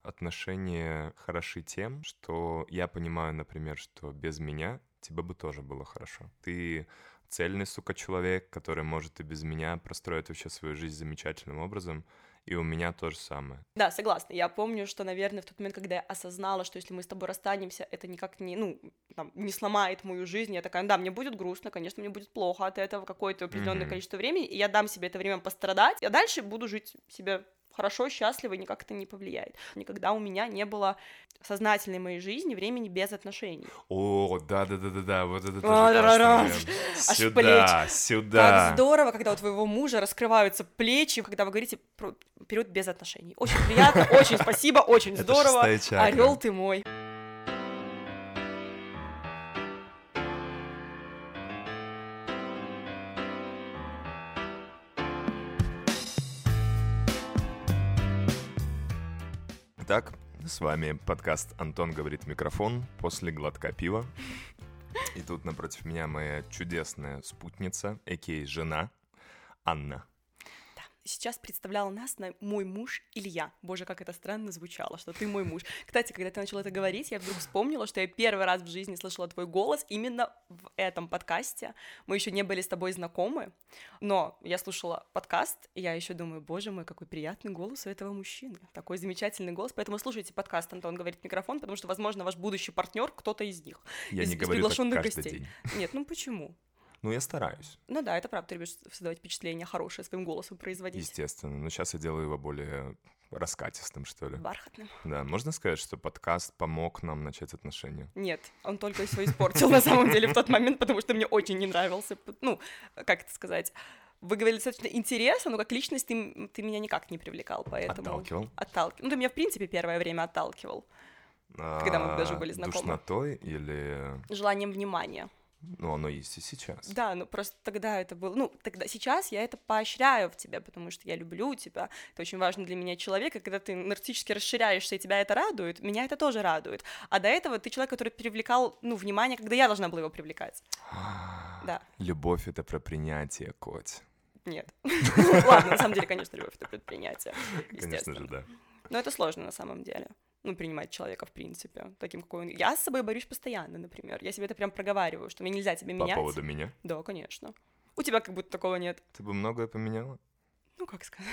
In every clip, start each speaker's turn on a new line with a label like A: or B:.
A: отношения хороши тем, что я понимаю, например, что без меня тебе бы тоже было хорошо. Ты цельный, сука, человек, который может и без меня простроить вообще свою жизнь замечательным образом, и у меня то же самое.
B: Да, согласна. Я помню, что, наверное, в тот момент, когда я осознала, что если мы с тобой расстанемся, это никак не, ну, там, не сломает мою жизнь, я такая, да, мне будет грустно, конечно, мне будет плохо от этого какое-то определенное
A: Мгм.
B: количество времени, и я дам себе это время пострадать, а дальше буду жить себе хорошо, счастливо, и никак это не повлияет. Никогда у меня не было в сознательной моей жизни времени без отношений.
A: О, да-да-да-да-да, вот это тоже классный
B: Ра-ра-ра,
A: момент.
B: аж плечи.
A: Сюда,
B: Так
A: сюда.
B: здорово, когда у твоего мужа раскрываются плечи, когда вы говорите про период без отношений. Очень приятно, очень спасибо, очень
A: Это
B: здорово.
A: 6-я
B: Орел
A: чакра.
B: ты мой.
A: Итак, с вами подкаст «Антон говорит в микрофон» после глотка пива. И тут напротив меня моя чудесная спутница, а.к.а. жена, Анна.
B: Да, сейчас представлял нас мой муж Илья. Боже, как это странно звучало, что ты мой муж. Кстати, когда ты начала это говорить, я вдруг вспомнила, что я первый раз в жизни слышала твой голос именно в этом подкасте. Мы еще не были с тобой знакомы, но я слушала подкаст, и я еще думаю, боже мой, какой приятный голос у этого мужчины. Такой замечательный голос. Поэтому слушайте подкаст «Антон говорит в микрофон», потому что, возможно, ваш будущий партнер кто-то из них.
A: Я
B: из
A: не говорю так
B: приглашенных
A: каждый
B: гостей.
A: день.
B: Нет, ну почему?
A: Ну, я стараюсь,
B: Ну да, это правда, ты любишь создавать впечатление хорошее своим голосом производить.
A: естественно. Но сейчас я делаю его более раскатистым, что ли.
B: Бархатным.
A: Да, можно сказать, что подкаст помог нам начать отношения?
B: Нет, он только все испортил на самом деле в тот момент, потому что мне очень не нравился, ну, как это сказать, вы говорили достаточно интересно, но как личность ты меня никак не привлекал, поэтому...
A: Отталкивал?
B: Отталкивал. Ну, ты меня, в принципе, первое время отталкивал, когда мы даже были знакомы.
A: Душнотой или...
B: Желанием внимания.
A: Ну, оно есть и сейчас.
B: Да, ну просто тогда это было... Ну, тогда сейчас я это поощряю в тебе, потому что я люблю тебя, это очень важно для меня человек, и когда ты нарциссически расширяешься, и тебя это радует, меня это тоже радует. А до этого ты человек, который привлекал, ну, внимание, когда я должна была его привлекать. Да.
A: Любовь — это про принятие, Коть.
B: Нет. Ладно, на самом деле, конечно, любовь — это предприятие,
A: Конечно же,
B: естественно.
A: да.
B: Но это сложно на самом деле. Ну, принимать человека, в принципе, таким, какой он. Я с собой борюсь постоянно, например. Я себе это прям проговариваю, что мне нельзя тебя
A: По
B: менять.
A: поводу меня?
B: Да, конечно. У тебя как будто такого нет.
A: Ты бы многое поменяла?
B: Ну, как сказать?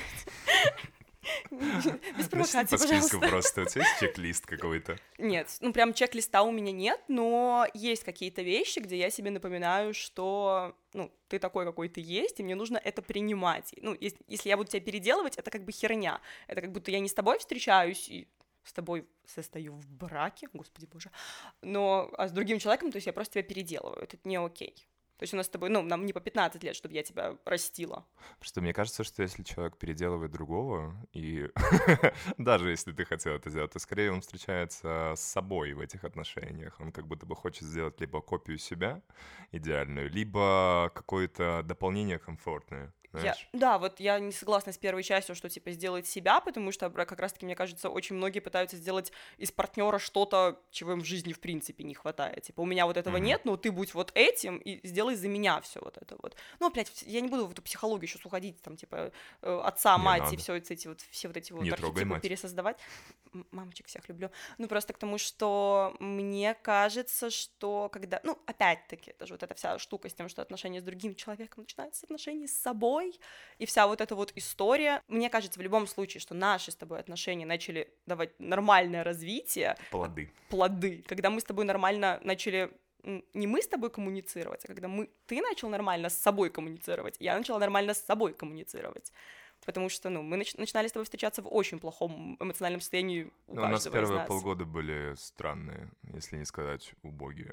B: Без
A: Начни
B: провокации,
A: по списку
B: пожалуйста.
A: просто. У тебя есть чек-лист какой-то?
B: Нет, ну прям чек-листа у меня нет, но есть какие-то вещи, где я себе напоминаю, что, ну, ты такой, какой ты есть, и мне нужно это принимать. Ну, если я буду тебя переделывать, это как бы херня. Это как будто я не с тобой встречаюсь и с тобой состою в браке, господи боже, но а с другим человеком, то есть я просто тебя переделываю, это не окей. То есть у нас с тобой, ну, нам не по 15 лет, чтобы я тебя растила.
A: Просто мне кажется, что если человек переделывает другого, и даже если ты хотел это сделать, то скорее он встречается с собой в этих отношениях. Он как будто бы хочет сделать либо копию себя идеальную, либо какое-то дополнение комфортное. Знаешь?
B: Да, вот я не согласна с первой частью, что типа сделать себя, потому что как раз-таки, мне кажется, очень многие пытаются сделать из партнера что-то, чего им в жизни в принципе не хватает. Типа, у меня вот этого нет, но ты будь вот этим и сделай за меня все вот это вот. Ну, опять, я не буду в эту психологию сейчас уходить, там, типа, отца,
A: Не
B: мать
A: надо.
B: и все эти вот
A: Не трогай
B: архетипы
A: мать.
B: пересоздавать. Мамочек всех люблю. Ну, просто к тому, что мне кажется, что когда... Ну, опять-таки, даже вот эта вся штука с тем, что отношения с другим человеком начинаются с отношений с собой, и вся вот эта вот история. Мне кажется, в любом случае, что наши с тобой отношения начали давать нормальное развитие. Плоды. Когда мы с тобой нормально начали... Не мы с тобой коммуницировать, а когда ты начал нормально с собой коммуницировать, я начала нормально с собой коммуницировать. Потому что, ну, мы начинали с тобой встречаться в очень плохом эмоциональном состоянии у каждого из нас.
A: У нас первые полгода были странные, если не сказать убогие.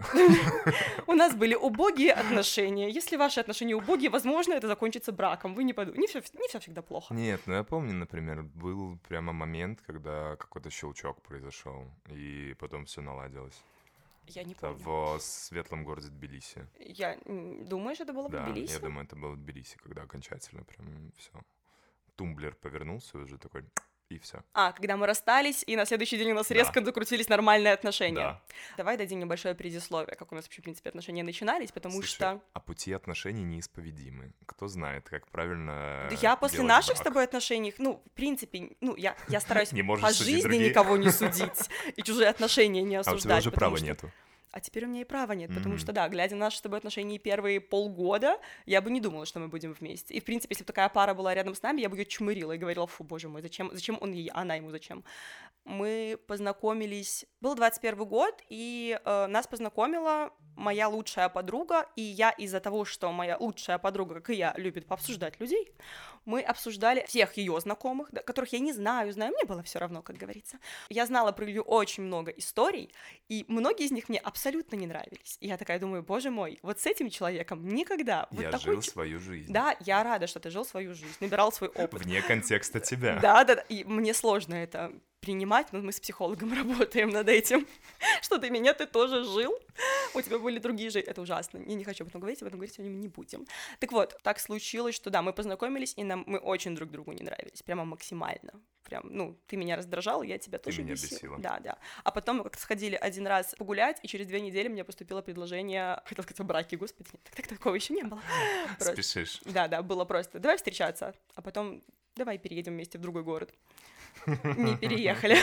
B: У нас были убогие отношения. Если ваши отношения убогие, возможно, это закончится браком. Вы не подумайте. Не все всегда плохо.
A: Нет, ну я помню, например, был прямо момент, когда какой-то щелчок произошел, и потом все наладилось.
B: Я не
A: Это
B: помню.
A: в светлом городе Тбилиси.
B: Думаешь, это было в Тбилиси?
A: Да, я думаю, это было в Тбилиси, когда окончательно прям все. Тумблер повернулся уже такой... и все.
B: Когда мы расстались, и на следующий день у нас
A: Да.
B: резко закрутились нормальные отношения.
A: Да.
B: Давай дадим небольшое предисловие, как у нас вообще, в принципе, отношения начинались, потому
A: Слушай,
B: что...
A: а пути отношений неисповедимы. Кто знает, как правильно
B: Да я после
A: делать
B: наших с
A: брак.
B: тобой отношений, в принципе, я стараюсь
A: Не можешь
B: по
A: судить
B: жизни
A: другие.
B: никого не судить и чужие отношения не
A: А у тебя
B: осуждать.
A: уже
B: потому
A: права
B: что-
A: нету.
B: А теперь у меня и права нет, потому
A: Мгм.
B: что, да, глядя на наши с тобой отношения первые полгода, я бы не думала, что мы будем вместе. И, в принципе, если бы такая пара была рядом с нами, я бы ее чмырила и говорила: фу, боже мой, зачем он ей, она ему зачем? Мы познакомились... Был 21 год, и нас познакомила моя лучшая подруга, и я из-за того, что моя лучшая подруга, как и я, любит пообсуждать людей, мы обсуждали всех ее знакомых, которых я не знаю, мне было все равно, как говорится. Я знала про Илью очень много историй, и многие из них мне абсолютно не нравились. И я такая думаю: боже мой, вот с этим человеком никогда. Вот
A: Я
B: такой
A: жил свою жизнь.
B: Да, я рада, что ты жил свою жизнь, набирал свой опыт.
A: Вне контекста тебя.
B: Да, и мне сложно это принимать, но мы с психологом работаем над этим. Что ты тоже жил, у тебя были другие жизни. Это ужасно, я не хочу об этом говорить сегодня не будем. Так вот, так случилось, что да, мы познакомились, и мы очень друг другу не нравились, прямо максимально. Прям, ты меня раздражал, я тебя тоже
A: меня
B: бесила.
A: бесила.
B: Да. А потом мы как-то сходили один раз погулять, и через 2 недели мне поступило предложение, хотела сказать, о браке, господи, нет, так такого еще не было. Просто-
A: Спешишь.
B: Да, было просто: давай встречаться, а потом давай переедем вместе в другой город. Не переехали.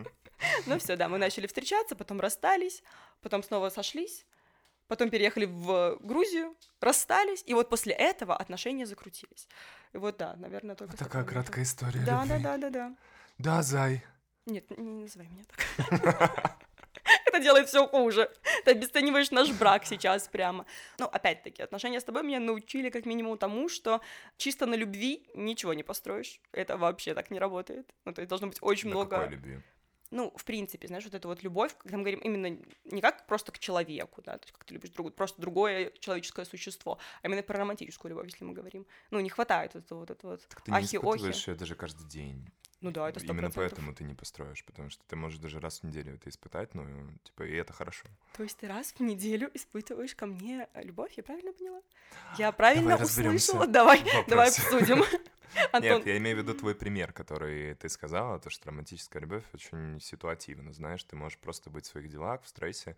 B: Ну все, да, мы начали встречаться, потом расстались, потом снова сошлись, потом переехали в Грузию, расстались, и вот после этого отношения закрутились. И вот да, наверное, только... с
A: Такая
B: этого момента.
A: краткая история
B: Да.
A: любви. Да, зай.
B: Нет, не называй меня так. Это делает все хуже. Ты обесцениваешь наш брак сейчас прямо. Опять-таки, отношения с тобой меня научили как минимум тому, что чисто на любви ничего не построишь. Это вообще так не работает. То есть должно быть очень
A: На
B: много...
A: какой любви?
B: В принципе, знаешь, вот эта вот любовь, когда мы говорим именно не как просто к человеку, да, то есть как ты любишь просто другое человеческое существо, а именно про романтическую любовь, если мы говорим. Не хватает этого вот
A: Так ты не
B: ахи-охи.
A: испытываешь ее даже каждый день.
B: Да, это 100%.
A: Именно поэтому ты не построишь, потому что ты можешь даже раз в неделю это испытать, и это хорошо.
B: То есть ты раз в неделю испытываешь ко мне любовь, я правильно поняла? Я правильно
A: разберёмся
B: услышала? Давай
A: в вопросе.
B: обсудим. Антон,
A: Нет, я имею в виду твой пример, который ты сказала, то, что романтическая любовь очень ситуативна, знаешь, ты можешь просто быть в своих делах, в стрессе,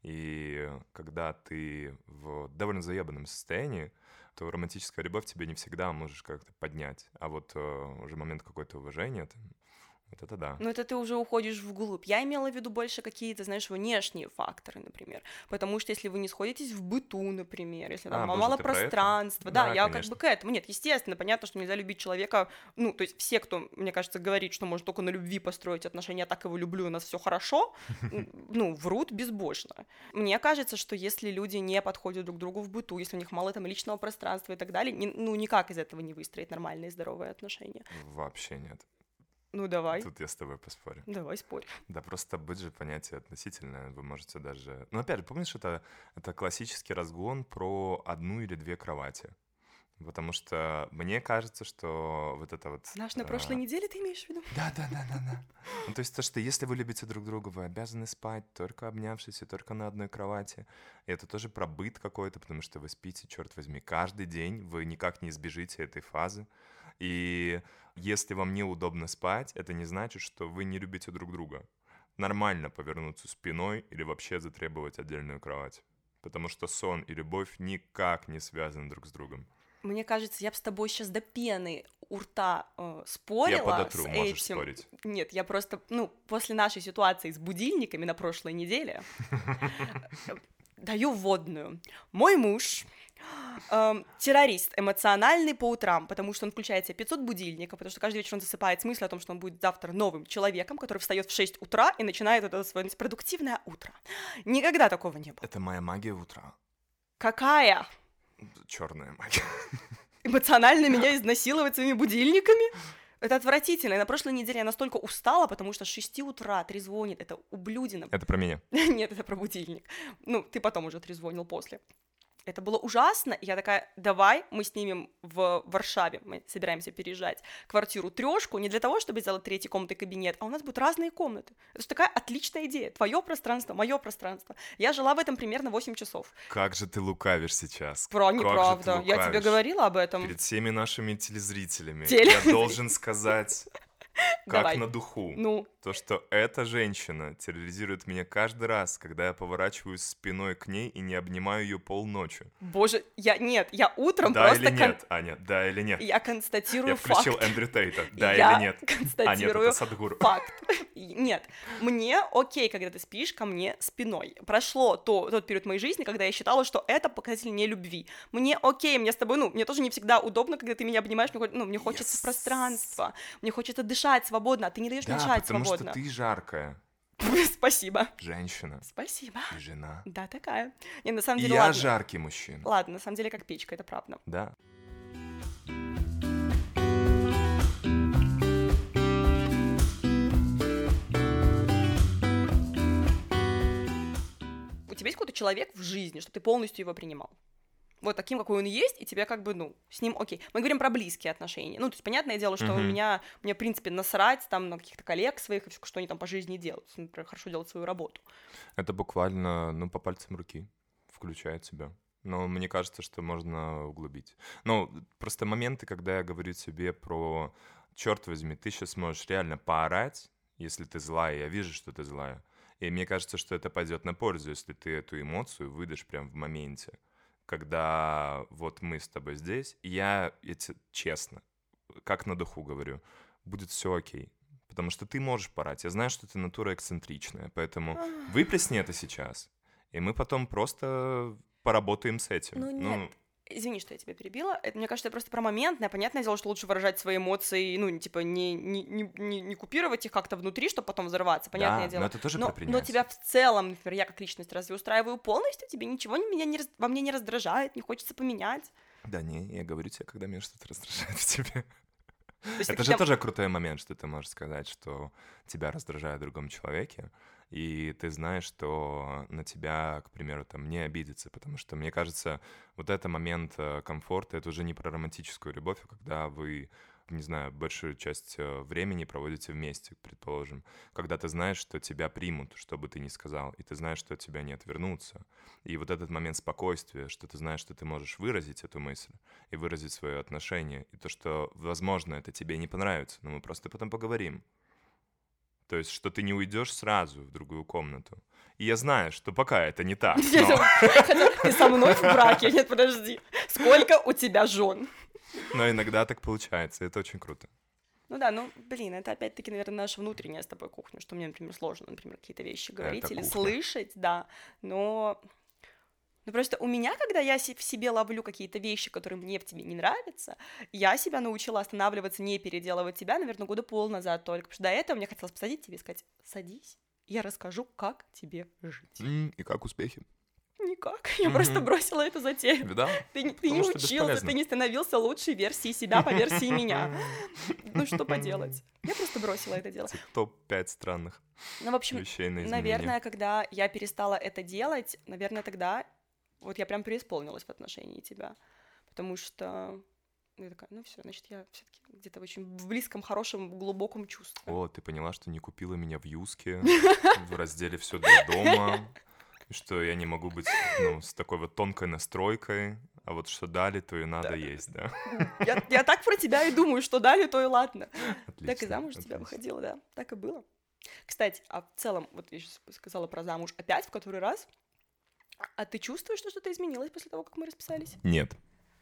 A: и когда ты в довольно заебанном состоянии, то романтическая любовь тебе не всегда можешь как-то поднять, а вот уже момент какое-то уважения, вот это да.
B: это ты уже уходишь вглубь. Я имела в виду больше какие-то, знаешь, внешние факторы, например. Потому что если вы не сходитесь в быту, например, если там
A: боже,
B: мало
A: ты про это?
B: пространства,
A: Да,
B: я
A: конечно.
B: к этому. Нет, естественно, понятно, что нельзя любить человека, то есть все, кто, мне кажется, говорит, что можно только на любви построить отношения, я так его люблю, у нас все хорошо, врут безбожно. Мне кажется, что если люди не подходят друг другу в быту, если у них мало там личного пространства и так далее, никак из этого не выстроить нормальные здоровые отношения.
A: Вообще нет.
B: Давай.
A: Тут я с тобой поспорю.
B: Давай, спорь.
A: Да, просто быть же понятие относительное, вы можете даже... опять же, помнишь, это классический разгон про 1 или 2 кровати. Потому что мне кажется, что вот это вот...
B: Наш на прошлой неделе ты имеешь в виду?
A: Да. То есть то, что если вы любите друг друга, вы обязаны спать только обнявшись и только на одной кровати. И это тоже про быт какой-то, потому что вы спите, черт возьми, каждый день, вы никак не избежите этой фазы. И если вам неудобно спать, это не значит, что вы не любите друг друга. Нормально повернуться спиной или вообще затребовать отдельную кровать. Потому что сон и любовь никак не связаны друг с другом.
B: Мне кажется, я бы с тобой сейчас до пены у рта спорила.
A: Я подотру,
B: с
A: можешь
B: этим.
A: спорить.
B: Нет, я просто, после нашей ситуации с будильниками на прошлой неделе даю вводную. Мой муж террорист эмоциональный по утрам, потому что он включает себе 500 будильников, потому что каждый вечер он засыпает с мыслью о том, что он будет завтра новым человеком, который встает в 6 утра и начинает это свое продуктивное утро. Никогда такого не было.
A: Это моя магия утра.
B: Какая?
A: Черная магия.
B: Эмоционально меня изнасиловать своими будильниками? Это отвратительно. И на прошлой неделе я настолько устала, потому что с 6 утра трезвонит. Это ублюдина.
A: Это про меня.
B: Нет, это про будильник. Ты потом уже трезвонил после. Это было ужасно, и я такая: давай мы снимем в Варшаве, мы собираемся переезжать, квартиру 3, не для того, чтобы сделать 3-й комнатой кабинет, а у нас будут разные комнаты. Это же такая отличная идея. Твое пространство, мое пространство. Я жила в этом примерно 8 часов.
A: Как же ты лукавишь сейчас.
B: Неправда. Я тебе говорила об этом.
A: Перед всеми нашими телезрителями.
B: Я
A: должен сказать...
B: Давай.
A: на духу.
B: Ну,
A: То, что эта женщина терроризирует меня каждый раз, когда я поворачиваюсь спиной к ней и не обнимаю ее полночи.
B: боже, я утром
A: Да
B: просто...
A: или нет, Аня, да или нет?
B: Я констатирую
A: Я включил
B: факт.
A: Эндрю Тейта, да
B: Я
A: или нет? А нет,
B: констатирую
A: это Садхгуру.
B: факт. Нет, мне окей, когда ты спишь ко мне спиной. Прошло тот период моей жизни, когда я считала, что это показатель нелюбви. Мне окей, мне с тобой, мне тоже не всегда удобно, когда ты меня обнимаешь, мне хочется пространства, мне хочется дышать свободно, а ты не даешь мне дышать
A: потому
B: свободно.
A: что ты жаркая.
B: Спасибо.
A: Женщина.
B: Спасибо.
A: И жена.
B: Да, такая. Не, на самом
A: И
B: деле,
A: я
B: ладно.
A: жаркий мужчина.
B: Ладно, на самом деле, как печка, это правда.
A: Да.
B: У тебя есть какой-то человек в жизни, чтобы ты полностью его принимал? Вот таким, какой он есть, и тебе как бы, с ним окей. Мы говорим про близкие отношения. То есть, понятное дело, что мне, в принципе, насрать там на каких-то коллег своих, и что они там по жизни делают. Например, хорошо делать свою работу.
A: Это буквально, по пальцам руки включает себя. Но мне кажется, что можно углубить. Просто моменты, когда я говорю тебе про, черт возьми, ты сейчас можешь реально поорать, если ты злая, я вижу, что ты злая. И мне кажется, что это пойдет на пользу, если ты эту эмоцию выдашь прям в моменте. Когда вот мы с тобой здесь, и я честно, как на духу говорю, будет все окей. Потому что ты можешь порать. Я знаю, что ты натура эксцентричная, поэтому выплесни это сейчас, и мы потом просто поработаем с этим.
B: Нет. Извини, что я тебя перебила. Это, мне кажется, это просто про моментное. Понятное дело, что лучше выражать свои эмоции, не купировать их как-то внутри, чтобы потом взорваться. Понятное дело.
A: Но это тоже про принятие.
B: Но тебя в целом, например, я как личность разве устраиваю полностью? Тебе ничего во мне не раздражает, не хочется поменять?
A: Да не, я говорю тебе, когда меня что-то раздражает в тебе.
B: есть
A: Это же тоже крутой момент, что ты можешь сказать, что тебя раздражает в другом человеке, и ты знаешь, что на тебя, к примеру, там не обидится, потому что, мне кажется, вот это момент комфорта, это уже не про романтическую любовь, а когда вы, не знаю, большую часть времени проводите вместе, предположим, когда ты знаешь, что тебя примут, что бы ты ни сказал, и ты знаешь, что от тебя не отвернутся. И вот этот момент спокойствия, что ты знаешь, что ты можешь выразить эту мысль и выразить свое отношение, и то, что, возможно, это тебе не понравится, но мы просто потом поговорим. То есть, что ты не уйдешь сразу в другую комнату. И я знаю, что пока это не так.
B: Ты со мной в браке? Нет, подожди. Сколько у тебя жен?
A: Но иногда так получается, и это очень круто.
B: Это опять-таки, наверное, наша внутренняя с тобой кухня, что мне, например, сложно, например, какие-то вещи говорить или слышать, да, но просто у меня, когда я в себе ловлю какие-то вещи, которые мне в тебе не нравятся, я себя научила останавливаться, не переделывать тебя, наверное, года полназад только, потому что до этого мне хотелось посадить тебе и сказать: садись, я расскажу, как тебе жить.
A: И как успехи?
B: Никак, я просто бросила эту затею.
A: Видал?
B: Ты не учился, ты не становился лучшей версией себя по версии меня. Что поделать? Я просто бросила это дело.
A: Топ-5 странных вещей на изменение.
B: Наверное, когда я перестала это делать, наверное, тогда вот я прям преисполнилась в отношении тебя. Потому что я такая, все, значит, я все-таки где-то в очень близком, хорошем, глубоком чувстве.
A: О, ты поняла, что не купила меня в Юске, в разделе «Все для дома», что я не могу быть, с такой вот тонкой настройкой, а вот что дали, то и надо есть, да?
B: Я так про тебя и думаю, что дали, то и ладно.
A: Отлично,
B: так и замуж тебя выходила, да, так и было. Кстати, а в целом, вот я сейчас сказала про замуж опять в который раз, а ты чувствуешь, что что-то изменилось после того, как мы расписались?
A: Нет.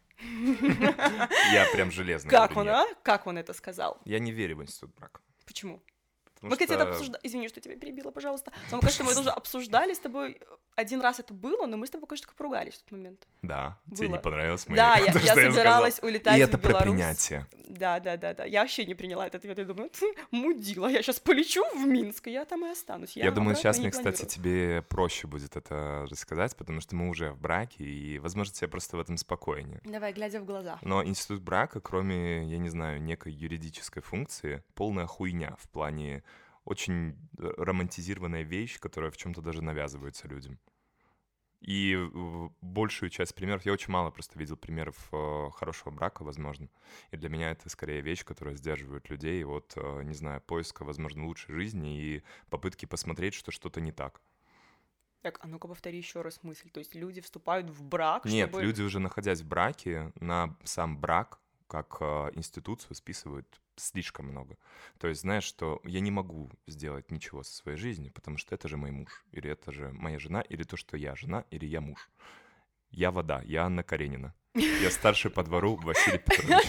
A: Я прям железно
B: Как
A: говорю,
B: он,
A: нет.
B: Как он это сказал?
A: Я не верю в институт брака.
B: Почему?
A: Потому
B: Мы, кстати, это
A: что-
B: обсуждали. Извини, что тебя перебила, пожалуйста. Но, кажется, мы тоже обсуждали с тобой. Один раз это было, но мы с тобой, кажется, поругались в тот момент.
A: Да, тебе
B: Было.
A: не понравилось моё
B: Да,
A: то,
B: я
A: что сказал.
B: собиралась улетать
A: И
B: в
A: это про
B: Беларусь.
A: принятие.
B: Да. Я вообще не приняла этот ответ. Я думаю, мудила, я сейчас полечу в Минск, и я там и останусь.
A: Я думаю,
B: обратно
A: сейчас
B: не
A: мне, кстати,
B: планирую.
A: тебе проще будет это рассказать, потому что мы уже в браке, и, возможно, тебе просто в этом спокойнее.
B: Давай, глядя в глаза.
A: Но институт брака, кроме, я не знаю, некой юридической функции, полная хуйня в плане очень романтизированная вещь, которая в чем-то даже навязывается людям. И большую часть примеров, я очень мало просто видел примеров хорошего брака, возможно. И для меня это скорее вещь, которая сдерживает людей от, не знаю, поиска, возможно, лучшей жизни и попытки посмотреть, что что-то не так.
B: Так, а ну-ка повтори еще раз мысль. То есть люди вступают в брак,
A: Нет,
B: чтобы...
A: люди уже находясь в браке, на сам брак как институцию списывают слишком много. То есть, знаешь, что я не могу сделать ничего со своей жизнью, потому что это же мой муж, или это же моя жена, или то, что я жена, или я муж. Я вода, я Анна Каренина. Я старший по двору Василий Петрович.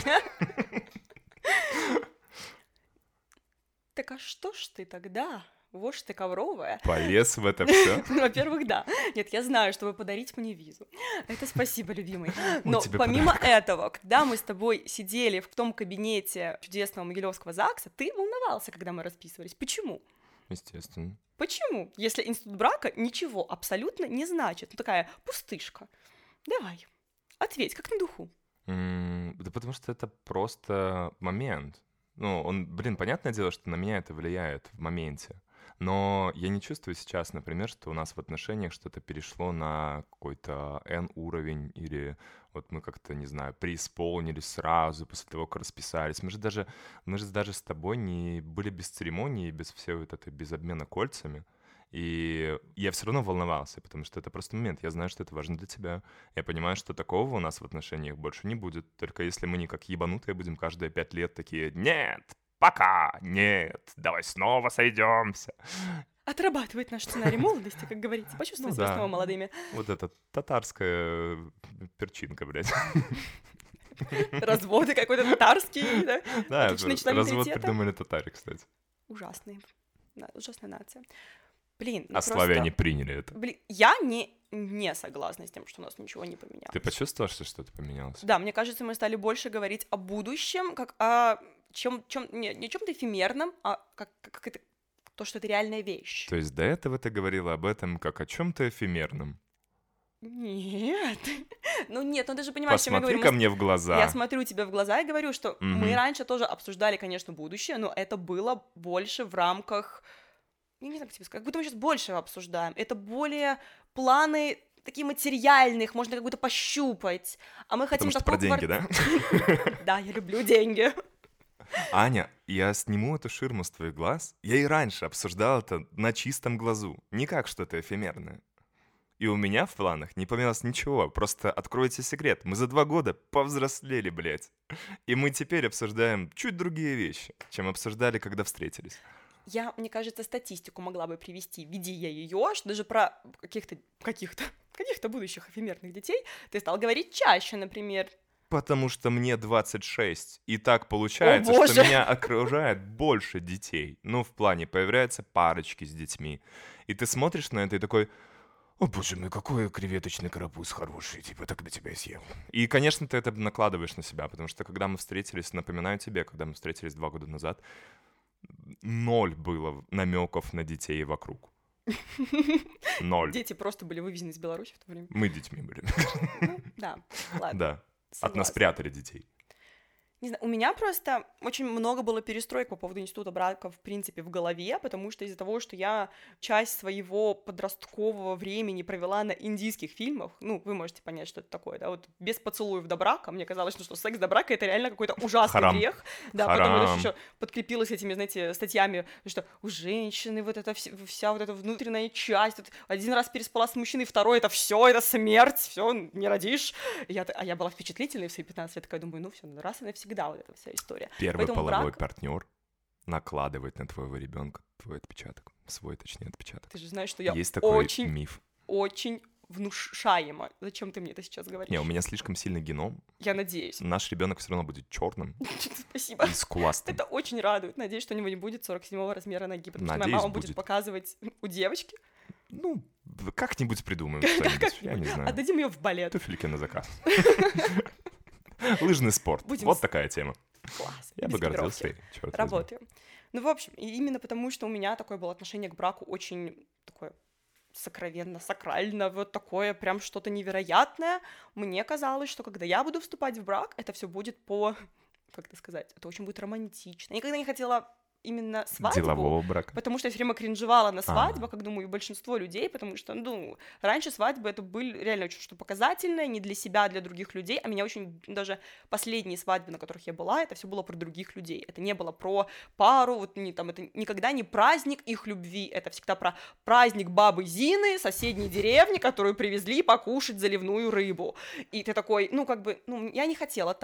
B: Так а что ж ты тогда? Вошь ты ковровая.
A: Полез в это все.
B: Во-первых, да. Нет, я знаю, чтобы подарить мне визу. Это спасибо, любимый. Но
A: тебе
B: помимо
A: подарок.
B: этого, когда мы с тобой сидели в том кабинете чудесного Могилевского ЗАГСа, ты волновался, когда мы расписывались. Почему?
A: Естественно.
B: Почему? Если институт брака ничего абсолютно не значит. Ну, такая пустышка. Давай, ответь, как на духу.
A: Да потому что это просто момент. Ну, понятное дело, что на меня это влияет в моменте. Но я не чувствую сейчас, например, что у нас в отношениях что-то перешло на какой-то N-уровень, или вот мы как-то, не знаю, преисполнились сразу после того, как расписались. Мы же даже с тобой не были без церемонии, без всей вот этой, без обмена кольцами. И я все равно волновался, потому что это просто момент. Я знаю, что это важно для тебя. Я понимаю, что такого у нас в отношениях больше не будет. Только если мы не как ебанутые будем каждые 5 лет такие: нет, пока, нет, давай снова сойдемся.
B: Отрабатывать наш сценарий молодости, как говорится, почувствовать себя снова молодыми.
A: Вот это татарская перчинка, блядь.
B: Разводы какой-то татарский, да?
A: Да,
B: Отличные члены
A: развод
B: менталитета.
A: придумали татаре, кстати.
B: Ужасные. Да, ужасная нация. Блин,
A: А славяне приняли это.
B: Блин, я не согласна с тем, что у нас ничего не поменялось.
A: Ты почувствовала, что что-то поменялось?
B: Да, мне кажется, мы стали больше говорить о будущем, как о не о чем-то эфемерном, а как это, то, что это реальная вещь.
A: То есть до этого ты говорила об этом как о чем-то эфемерном?
B: Нет. Нет, ты же понимаешь, о чем я говорю.
A: Посмотри ко мне в глаза.
B: Я смотрю тебе в глаза и говорю, что мы раньше тоже обсуждали, конечно, будущее, но это было больше в рамках... Я не знаю, как тебе сказать, как будто мы сейчас больше обсуждаем. Это более планы такие материальных, можно как будто пощупать. А мы хотим
A: Потому что про деньги, да?
B: Да, я люблю деньги.
A: Аня, я сниму эту ширму с твоих глаз. Я и раньше обсуждал это на чистом глазу, не как что-то эфемерное. И у меня в планах не поменялось ничего. Просто откройте секрет. Мы за 2 года повзрослели, блядь. И мы теперь обсуждаем чуть другие вещи, чем обсуждали, когда встретились.
B: Я, мне кажется, статистику могла бы привести, види я ее, что даже про каких-то будущих эфемерных детей ты стал говорить чаще, например.
A: Потому что мне 26, и так получается,
B: О, боже!
A: что меня окружает больше детей. Ну, в плане, появляются парочки с детьми. И ты смотришь на это и такой: о, боже мой, какой креветочный карапуз хороший, типа, так бы тебя съел. И, конечно, ты это накладываешь на себя, потому что, когда мы встретились, напоминаю тебе, когда мы встретились 2 года назад, 0 было намеков на детей вокруг. 0.
B: Дети просто были вывезены из Беларуси в то время.
A: Мы детьми были.
B: Да, ладно.
A: Да, от нас прятали детей.
B: Не знаю, у меня просто очень много было перестроек по поводу института брака, в принципе, в голове, потому что из-за того, что я часть своего подросткового времени провела на индийских фильмах, вы можете понять, что это такое, да, вот без поцелуев до брака, мне казалось, что секс до брака — это реально какой-то ужасный грех, да, потом я еще подкрепилась этими, знаете, статьями, что у женщины вот эта вся вот эта внутренняя часть, вот, 1 раз переспала с мужчиной, 2 — это все, это смерть, все, не родишь, я была впечатлительной в свои 15 лет, такая думаю, все, раз и навсегда вот эта вся история.
A: Первый половой партнер накладывает на твоего ребенка твой отпечаток, свой, точнее, отпечаток.
B: Ты же знаешь, что я
A: Есть такой миф.
B: Очень внушаемо. Зачем ты мне это сейчас говоришь?
A: Не, у меня слишком сильный геном.
B: Я надеюсь.
A: Наш ребенок все равно будет черным.
B: Спасибо.
A: И скуластым.
B: Это очень радует. Надеюсь, что у него не будет 47-го размера ноги, потому
A: Надеюсь,
B: что моя мама будет показывать у девочки.
A: Ну, как-нибудь придумаем что-нибудь, я не знаю.
B: Отдадим ее в балет.
A: Туфельки на заказ. Лыжный спорт. Вот такая тема.
B: Класс.
A: Я бы гордился.
B: Работаем. В общем, именно потому, что у меня такое было отношение к браку очень такое сокровенно, сакрально, вот такое прям что-то невероятное. Мне казалось, что когда я буду вступать в брак, это все будет как это сказать, это очень будет романтично. Я никогда не хотела именно свадьбу.
A: Делового брака.
B: Потому что я все время кринжевала на свадьбах, как, думаю, и большинство людей, потому что, раньше свадьбы это были реально очень что показательное, не для себя, а для других людей, а меня очень, даже последние свадьбы, на которых я была, это все было про других людей, это не было про пару, это никогда не праздник их любви, это всегда про праздник бабы Зины, соседней деревни, которую привезли покушать заливную рыбу, и ты такой, я не хотела так,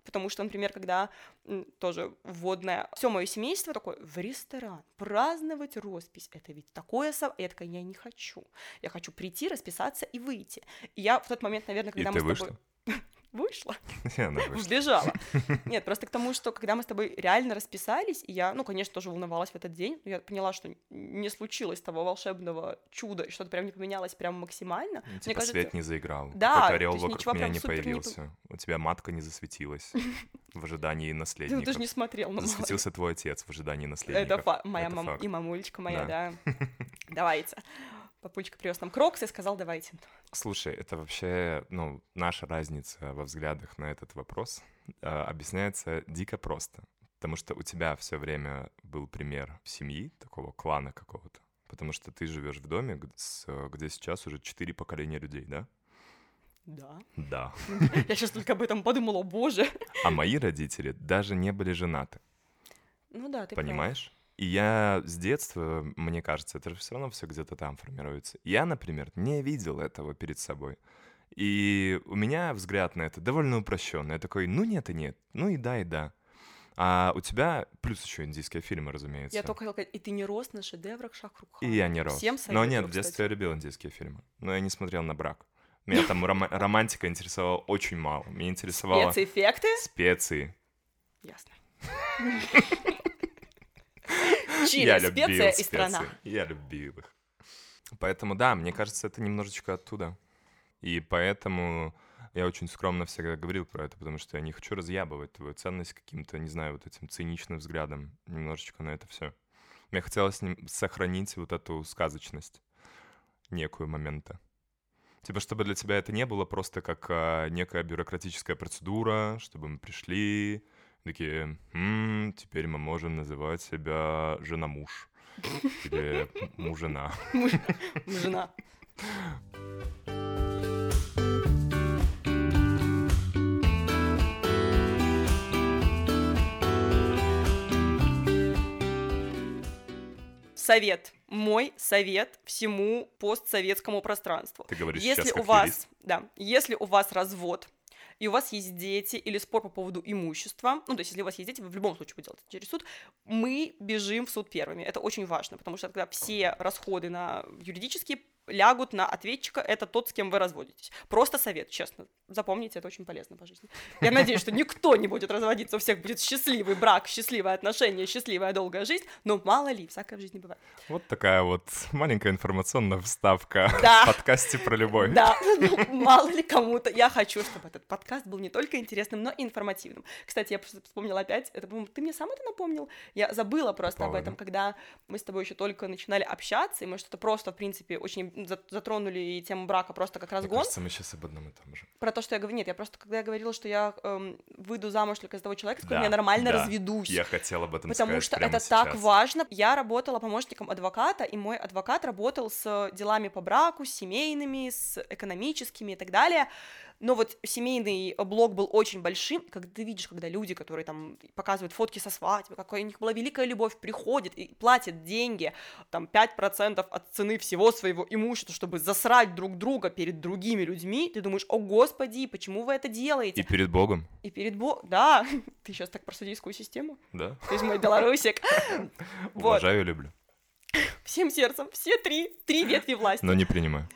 B: потому что, например, когда тоже вводное, все мое семейство такое в ресторан, праздновать роспись, это ведь такое... Я такая, я не хочу. Я хочу прийти, расписаться и выйти. И я в тот момент, наверное, когда мы с тобой... Вышла. Сбежала. Нет, просто к тому, что когда мы с тобой реально расписались, и я, конечно, тоже волновалась в этот день, но я поняла, что не случилось того волшебного чуда, и что-то прям не поменялось прям максимально.
A: Мне кажется, свет не заиграл.
B: Да,
A: какой-то орел вокруг меня не появился. У тебя матка не засветилась в ожидании наследников.
B: Ты же не смотрел на
A: засветился твой отец в ожидании наследников.
B: Это моя мама и мамулечка моя, да. Давайте. Папулечка привез нам кроксы и сказал, давайте.
A: Слушай, это вообще, наша разница во взглядах на этот вопрос объясняется дико просто. Потому что у тебя все время был пример семьи, такого клана какого-то. Потому что ты живешь в доме, где сейчас уже 4 поколения людей, да?
B: Да.
A: Да.
B: Я сейчас только об этом подумала, боже.
A: А мои родители даже не были женаты.
B: Ну да, ты
A: понимаешь? И я с детства, мне кажется, это же все равно все где-то там формируется. Я, например, не видел этого перед собой. И у меня взгляд на это довольно упрощенный. Я такой, нет и нет, и да, и да. А у тебя, плюс еще индийские фильмы, разумеется.
B: Я только хотела сказать, и ты не рос на шедеврах Шахрух Хана.
A: И я не рос.
B: Всем советую,
A: Но нет, в детстве я любил индийские фильмы. Но я не смотрел на брак. Меня там романтика интересовала очень мало. Меня интересовало...
B: Спецэффекты?
A: Специи.
B: Ясно. Чили, специя и страна.
A: Я любил их. Поэтому, да, мне кажется, это немножечко оттуда. И поэтому я очень скромно всегда говорил про это, потому что я не хочу разъябывать твою ценность каким-то, не знаю, вот этим циничным взглядом немножечко на это все. Мне хотелось сохранить вот эту сказочность некую момента. Типа, чтобы для тебя это не было просто как некая бюрократическая процедура, чтобы мы пришли... Такие, теперь мы можем называть себя жена-муж. Или муж-жена.
B: Муж-жена. Совет. Мой совет всему постсоветскому пространству.
A: Ты говоришь
B: если
A: сейчас как
B: у вас,
A: юрист?
B: Да, если у вас развод, и у вас есть дети или спор по поводу имущества, то есть если у вас есть дети, вы в любом случае будете делать это через суд, мы бежим в суд первыми. Это очень важно, потому что когда все расходы на юридические лягут на ответчика, это тот, с кем вы разводитесь. Просто совет, честно. Запомните, это очень полезно по жизни. Я надеюсь, что никто не будет разводиться, у всех будет счастливый брак, счастливые отношения, счастливая долгая жизнь, но мало ли, всякое в жизни бывает.
A: Вот такая вот маленькая информационная вставка в подкасте про любовь.
B: Да, мало ли кому-то. Я хочу, чтобы этот подкаст был не только интересным, но и информативным. Кстати, я просто вспомнила опять, это, по-моему, ты мне сам это напомнил? Я забыла просто об этом, когда мы с тобой еще только начинали общаться, и мы что-то просто, в принципе, очень затронули и тему брака просто как разгон.
A: Мне кажется, мы сейчас об одном и том же.
B: Про то, что я говорю, нет, я просто, когда я говорила, что я выйду замуж только за того человека, с которым я нормально разведусь.
A: Я хотела об этом
B: сказать. Потому что это
A: сейчас.
B: так важно. Я работала помощником адвоката, и мой адвокат работал с делами по браку, с семейными, с экономическими и так далее. Но вот семейный блок был очень большим, когда ты видишь, когда люди, которые там показывают фотки со свадьбы, какая у них была великая любовь, приходят и платят деньги, там 5% от цены всего своего имущества, чтобы засрать друг друга перед другими людьми, ты думаешь, о господи, почему вы это делаете?
A: И перед Богом.
B: И перед Богом, да. Ты сейчас так про судейскую систему?
A: Да.
B: Ты же мой белорусик.
A: Уважаю и люблю.
B: Всем сердцем, все три ветви власти.
A: Но не принимаю.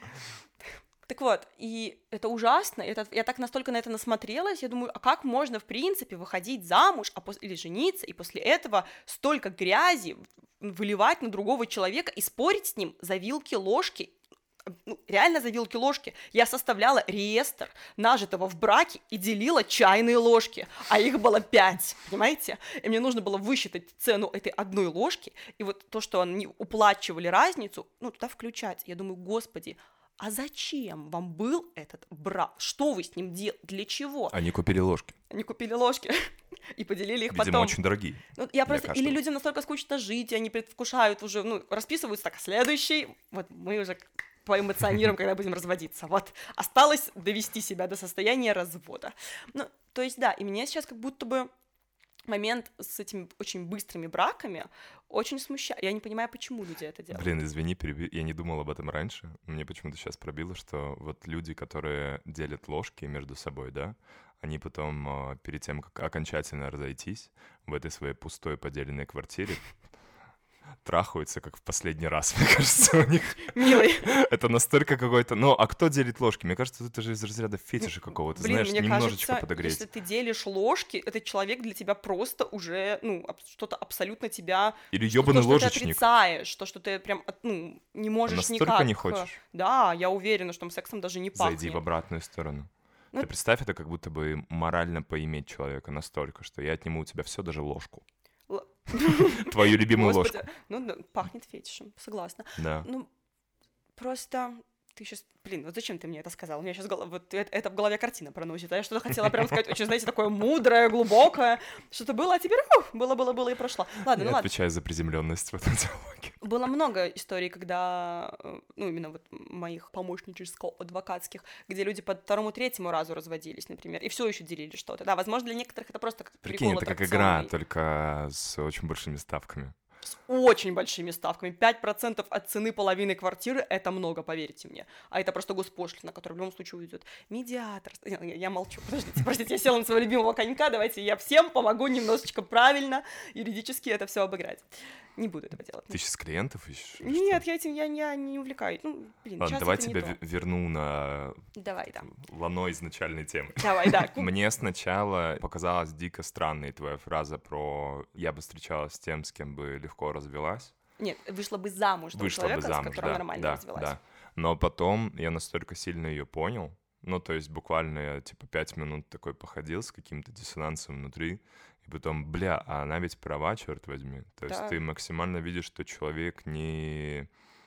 B: Так вот, и это ужасно, я так настолько на это насмотрелась, я думаю, а как можно, в принципе, выходить замуж или жениться, и после этого столько грязи выливать на другого человека и спорить с ним за вилки-ложки, реально за вилки-ложки. Я составляла реестр нажитого в браке и делила чайные ложки, а их было 5, понимаете? И мне нужно было высчитать цену этой одной ложки, и вот то, что они уплачивали разницу, туда включать. Я думаю, господи, а зачем вам был этот брак? Что вы с ним делали? Для чего?
A: Они купили ложки.
B: Они купили ложки и поделили их
A: Видимо,
B: потом.
A: очень дорогие.
B: Или людям настолько скучно жить, и они предвкушают уже, расписываются так, следующий, вот мы уже поэмоционируем, когда будем разводиться. Вот, осталось довести себя до состояния развода. То есть, да, и мне сейчас как будто бы момент с этими очень быстрыми браками очень смущает. Я не понимаю, почему люди это делают.
A: Блин, извини, я не думал об этом раньше. Мне почему-то сейчас пробило, что вот люди, которые делят ложки между собой, да, они потом, перед тем, как окончательно разойтись в этой своей пустой поделенной квартире, трахаются, как в последний раз, мне кажется, у них.
B: Милый.
A: Это настолько какой-то... Ну, а кто делит ложки? Мне кажется, это же из разряда фетиша какого-то,
B: Блин,
A: знаешь,
B: мне
A: немножечко
B: кажется,
A: подогреть.
B: если ты делишь ложки, этот человек для тебя просто уже, что-то абсолютно тебя...
A: Или ёбаный
B: что ты
A: ложечник.
B: отрицаешь, то, что ты прям, не можешь
A: Настолько
B: никак...
A: не хочешь?
B: Да, я уверена, что сексом даже не пахнет.
A: Зайди в обратную сторону.
B: Ну,
A: Ты представь, это как будто бы морально поиметь человека настолько, что я отниму у тебя все, даже ложку. Твою любимую ложку.
B: Господи, да, пахнет фетишем, согласна.
A: Да.
B: Просто ты сейчас... Блин, вот зачем ты мне это сказал? У меня сейчас вот это в голове картина проносит, а я что-то хотела прям сказать очень, знаете, такое мудрое, глубокое, что-то было, а теперь было и прошло. Ладно,
A: Я отвечаю за приземленность в этом диалоге.
B: Было много историй, когда, именно вот моих помощническо-адвокатских, где люди по второму-третьему разу разводились, например, и все еще делили что-то. Да, возможно, для некоторых это просто как
A: Прикинь,
B: прикол
A: это как игра, только с очень большими ставками.
B: С очень большими ставками. 5% от цены половины квартиры — это много, поверьте мне. А это просто госпошлина, которая в любом случае уйдет. Медиатор. Я молчу. Подождите, я села на своего любимого конька. Давайте я всем помогу немножечко правильно юридически это все обыграть. Не буду этого делать.
A: Ты сейчас клиентов ищешь?
B: Нет, я этим я не увлекаюсь.
A: Ладно, давай тебя верну на лано изначальной темы.
B: Давай, да.
A: Мне сначала показалась дико странной твоя фраза про «я бы встречалась с тем, с кем бы легко развелась».
B: Нет, вышла бы замуж за человека, с которым нормально развелась.
A: Да. Но потом я настолько сильно ее понял, то есть буквально я 5 минут такой походил с каким-то диссонансом внутри, и потом, а она ведь права, черт возьми. То есть ты максимально видишь, что человек не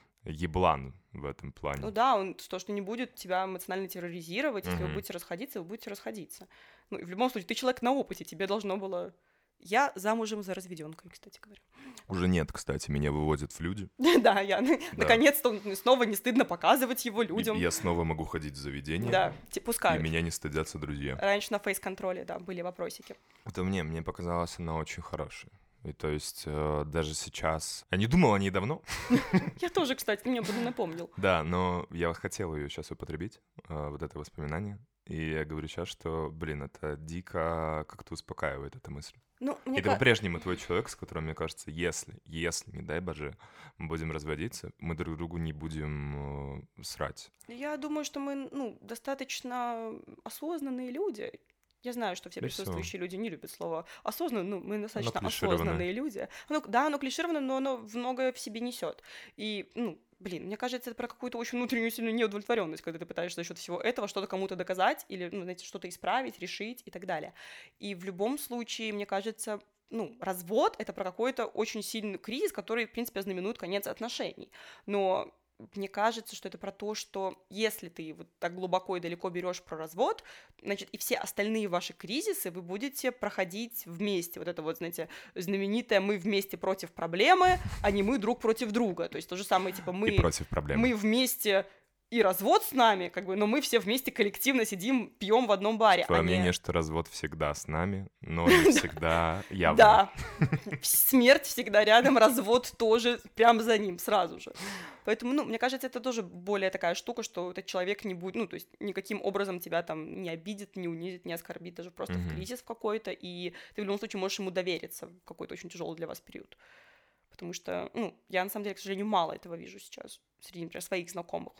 A: еблан в этом плане.
B: Он то, что не будет тебя эмоционально терроризировать, если вы будете расходиться, и в любом случае, ты человек на опыте, тебе должно было... Я замужем за разведёнкой, кстати говоря.
A: Уже нет, кстати, меня выводят в люди.
B: Да, наконец-то снова не стыдно показывать его людям.
A: Я снова могу ходить в заведение.
B: Да, пускай.
A: И меня не стыдятся друзья.
B: Раньше на фейс-контроле, да, были вопросики.
A: Это мне показалось, она очень хорошая. И то есть даже сейчас... Я не думал о ней давно.
B: Я тоже, кстати, ты мне напомнил.
A: Да, но я хотел ее сейчас употребить, вот это воспоминание. И я говорю сейчас, что, это дико как-то успокаивает эта мысль. Это по-прежнему твой человек, с которым, мне кажется, если, не дай боже, мы будем разводиться, мы друг другу не будем срать.
B: Я думаю, что мы, достаточно осознанные люди. Я знаю, что все присутствующие люди не любят слово осознанно, мы достаточно осознанные люди. Оно клишировано, но оно многое в себе несет. И, мне кажется, это про какую-то очень внутреннюю сильную неудовлетворенность, когда ты пытаешься за счет всего этого что-то кому-то доказать или, что-то исправить, решить и так далее. И в любом случае, мне кажется, развод — это про какой-то очень сильный кризис, который, в принципе, знаменует конец отношений. Но мне кажется, что это про то, что если ты вот так глубоко и далеко берешь про развод, значит, и все остальные ваши кризисы вы будете проходить вместе. Вот это вот, знаете, знаменитое «мы вместе против проблемы», а не «мы друг против друга». То есть то же самое, мы
A: против проблемы.
B: Мы вместе... И развод с нами, но мы все вместе коллективно сидим, пьем в одном баре.
A: Твое мнение, что развод всегда с нами, но не всегда явно.
B: Да, смерть всегда рядом, развод тоже прямо за ним, сразу же. Поэтому, мне кажется, это тоже более такая штука, что этот человек не будет, то есть никаким образом тебя там не обидит, не унизит, не оскорбит, даже просто в кризис какой-то, и ты в любом случае можешь ему довериться в какой-то очень тяжелый для вас период. Потому что, я на самом деле, к сожалению, мало этого вижу сейчас среди, например, своих знакомых.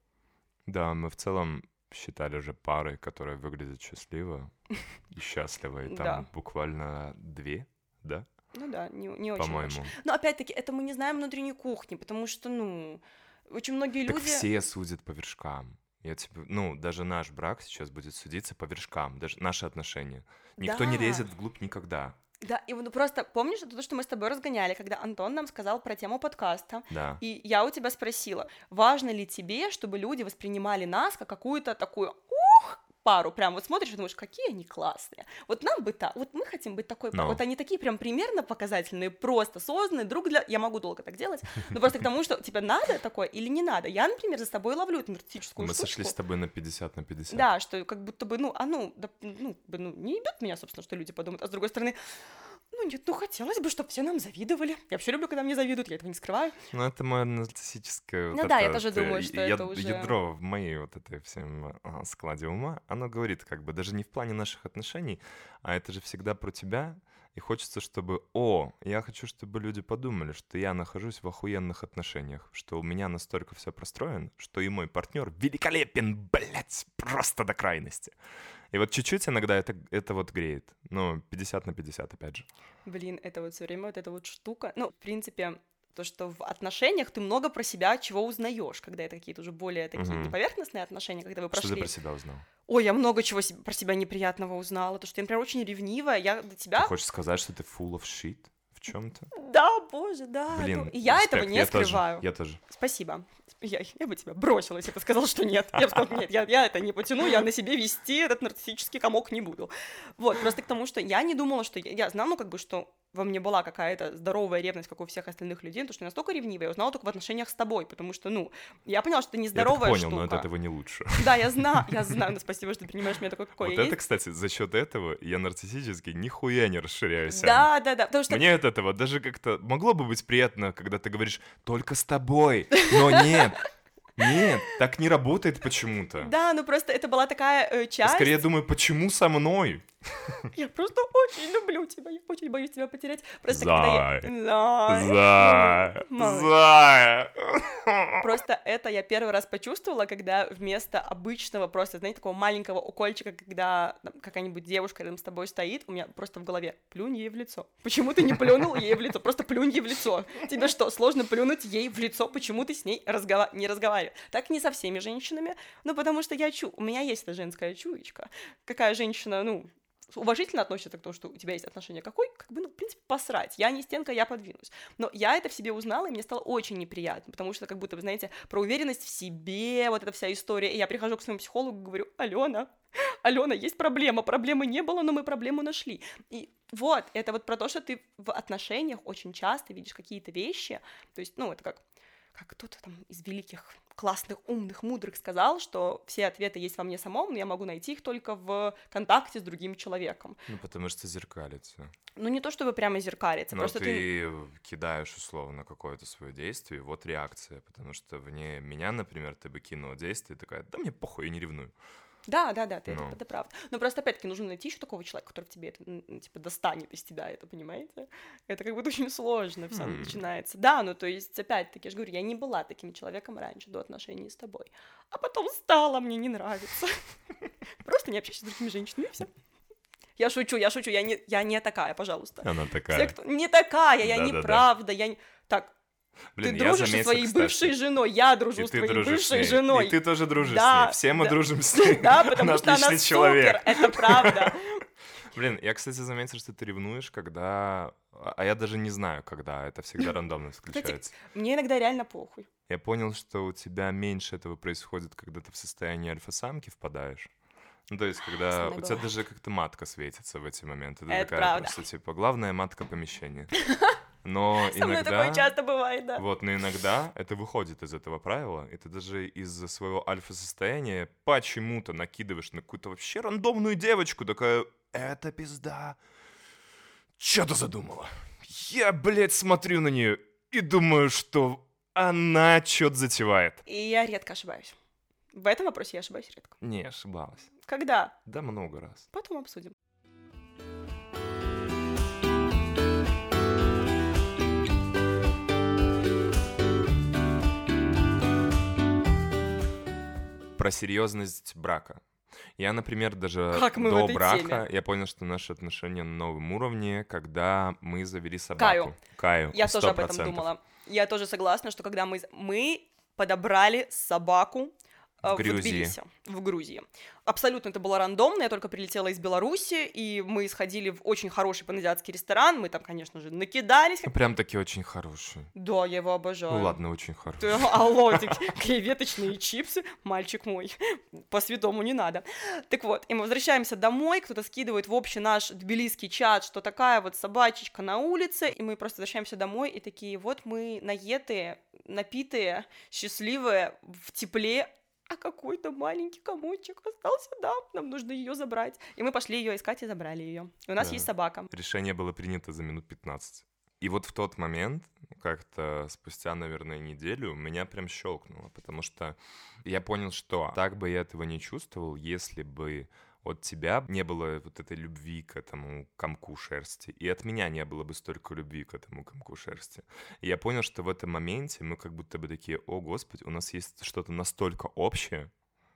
A: Да, мы в целом считали же парой, которые выглядят счастливо и счастливо, и там буквально 2, да?
B: Не очень.
A: По-моему.
B: Больше. Но опять-таки, это мы не знаем внутренней кухни, потому что, очень многие люди...
A: Так все судят по вершкам. Даже наш брак сейчас будет судиться по вершкам, даже наши отношения. Никто не лезет вглубь никогда.
B: Да, и просто помнишь, это то, что мы с тобой разгоняли, когда Антон нам сказал про тему подкаста,
A: да.
B: И я у тебя спросила, важно ли тебе, чтобы люди воспринимали нас как какую-то такую, пару, прям вот смотришь и думаешь, какие они классные. Вот нам бы так, вот мы хотим быть такой парой. Вот они такие прям примерно показательные, просто созданные друг для... Я могу долго так делать, но просто к тому, что тебе надо такое или не надо. Я, например, за тобой ловлю эту нарциссическую
A: Мы
B: штучку.
A: сошлись с тобой на 50 на 50.
B: Да, что как будто бы, не ебет меня, собственно, что люди подумают, а с другой стороны, нет, хотелось бы, чтобы все нам завидовали. Я вообще люблю, когда мне завидуют, я этого не скрываю.
A: Ну, это мое нарциссическое...
B: Я тоже думаю, что это уже...
A: Ядро в моей вот этой всем складе ума, оно говорит как бы даже не в плане наших отношений, а это же всегда про тебя, и хочется, чтобы... я хочу, чтобы люди подумали, что я нахожусь в охуенных отношениях, что у меня настолько все простроено, что и мой партнер великолепен, блядь, просто до крайности. И вот чуть-чуть иногда это вот греет. 50 на 50, опять же.
B: Блин, это вот все время вот эта вот штука. В принципе, то, что в отношениях ты много про себя чего узнаешь, когда это какие-то уже более такие неповерхностные отношения, когда вы прошли...
A: Что ты про себя узнал?
B: Ой, я много чего про себя неприятного узнала. То, что я, например, очень ревнивая. Я до тебя...
A: Ты хочешь сказать, что ты full of shit в чем-то?
B: Да, боже, да.
A: Блин,
B: я
A: респект.
B: этого не скрываю.
A: Я тоже.
B: Спасибо. Я бы тебя бросила, если бы сказал, что нет. Я бы сказала, нет, я это не потяну, я на себе вести этот нарциссический комок не буду. Вот, просто к тому, что я не думала, что... Я знала, что во мне была какая-то здоровая ревность, как у всех остальных людей, потому что я настолько ревнивая, я узнала только в отношениях с тобой, потому что, я поняла, что это нездоровая штука.
A: Я понял, но от этого не лучше.
B: Да, я знаю, но спасибо, что ты принимаешь меня такой, какой я есть.
A: Вот это, кстати, за счет этого я нарциссически нихуя не расширяюсь.
B: Да, потому что...
A: Мне от этого даже как-то могло бы быть приятно, когда ты говоришь «только с тобой», но нет. Нет, так не работает почему-то.
B: Да, просто это была такая часть...
A: Я скорее думаю, почему со мной?
B: Я просто очень люблю тебя, я очень боюсь тебя потерять. Просто
A: Зая.
B: Просто это я первый раз почувствовала, когда вместо обычного просто, знаете, такого маленького укольчика, когда какая-нибудь девушка рядом с тобой стоит, у меня просто в голове плюнь ей в лицо. Почему ты не плюнул ей в лицо? Просто плюнь ей в лицо. Тебе что, сложно плюнуть ей в лицо? Почему ты с ней не разговариваешь? Так не со всеми женщинами, потому что у меня есть эта женская чуечка. Какая женщина, уважительно относится к тому, что у тебя есть отношение какой, в принципе, посрать. Я не стенка, я подвинусь. Но я это в себе узнала, и мне стало очень неприятно, потому что как будто, вы знаете, про уверенность в себе, вот эта вся история. И я прихожу к своему психологу и говорю: Алена, есть проблема, проблемы не было, но мы проблему нашли. И вот, это вот про то, что ты в отношениях очень часто видишь какие-то вещи, то есть, это как кто-то там из великих, классных, умных, мудрых сказал, что все ответы есть во мне самом, но я могу найти их только в контакте с другим человеком.
A: Потому что зеркалится.
B: Не то чтобы прямо зеркалится,
A: но
B: просто
A: ты кидаешь условно какое-то свое действие, вот реакция, потому что вне меня, например, ты бы кинула действие и такая: да мне похуй, я не ревную.
B: Да, это правда. Но просто, опять-таки, нужно найти еще такого человека, который тебе это, достанет из тебя, это, понимаете? Это очень сложно все начинается. Да, то есть, опять-таки, я же говорю, я не была таким человеком раньше, до отношений с тобой. А потом стала, мне не нравится. Просто не общайся с другими женщинами, и все. Я шучу, я не такая, пожалуйста.
A: Она такая.
B: Не такая, я неправда, Так,
A: блин,
B: ты дружишь со своей бывшей женой, я дружу с твоей бывшей женой.
A: И ты тоже дружишь с ней, все мы дружим с ней.
B: Да, потому что она супер, это правда.
A: Блин, я, кстати, заметил, что ты ревнуешь, когда... А я даже не знаю, когда. Это всегда рандомно включается.
B: Мне иногда реально похуй.
A: Я понял, что у тебя меньше этого происходит, когда ты в состояние альфа-самки впадаешь. То есть, когда у тебя даже как-то матка светится в эти моменты. Ты такая
B: правда.
A: просто, главная матка помещения. Но
B: со мной такое часто бывает, да.
A: Вот, но иногда это выходит из этого правила, и ты даже из-за своего альфа-состояния почему-то накидываешь на какую-то вообще рандомную девочку, такая: это пизда. Чё ты задумала? Я, блядь, смотрю на нее и думаю, что она что-то затевает.
B: И я редко ошибаюсь. В этом вопросе я ошибаюсь редко.
A: Не ошибалась.
B: Когда?
A: Да много раз.
B: Потом обсудим.
A: Про серьезность брака. Я, например, даже
B: до
A: брака я понял, что наши отношения на новом уровне, когда мы завели собаку. Каю.
B: Я тоже об этом думала. Я тоже согласна, что когда мы подобрали собаку,
A: В
B: В
A: Грузии.
B: Тбилиси, в Грузии. Абсолютно это было рандомно, я только прилетела из Беларуси, и мы сходили в очень хороший паназиатский ресторан, мы там, конечно же, накидались.
A: Ну, прям таки очень хорошие.
B: Да, я его
A: Ну
B: обожаю.
A: ладно, очень
B: Ты-
A: хорошие.
B: Алло, эти креветочные чипсы, мальчик мой, по-святому не надо. Так вот, и мы возвращаемся домой, кто-то скидывает в общий наш тбилисский чат, что такая вот собачечка на улице, и мы просто возвращаемся домой, и такие, вот мы наетые, напитые, счастливые, в тепле, а какой-то маленький комочек остался, да, нам нужно ее забрать. И мы пошли ее искать и забрали ее. И у нас
A: Да.
B: есть собака.
A: Решение было принято за минут 15. И вот в тот момент, как-то спустя, наверное, неделю, меня прям щелкнуло, потому что я понял, что так бы я этого не чувствовал, если бы от тебя не было вот этой любви к этому комку шерсти, и от меня не было бы столько любви к этому комку шерсти. И я понял, что в этом моменте мы как будто бы такие, о, Господи, у нас есть что-то настолько общее,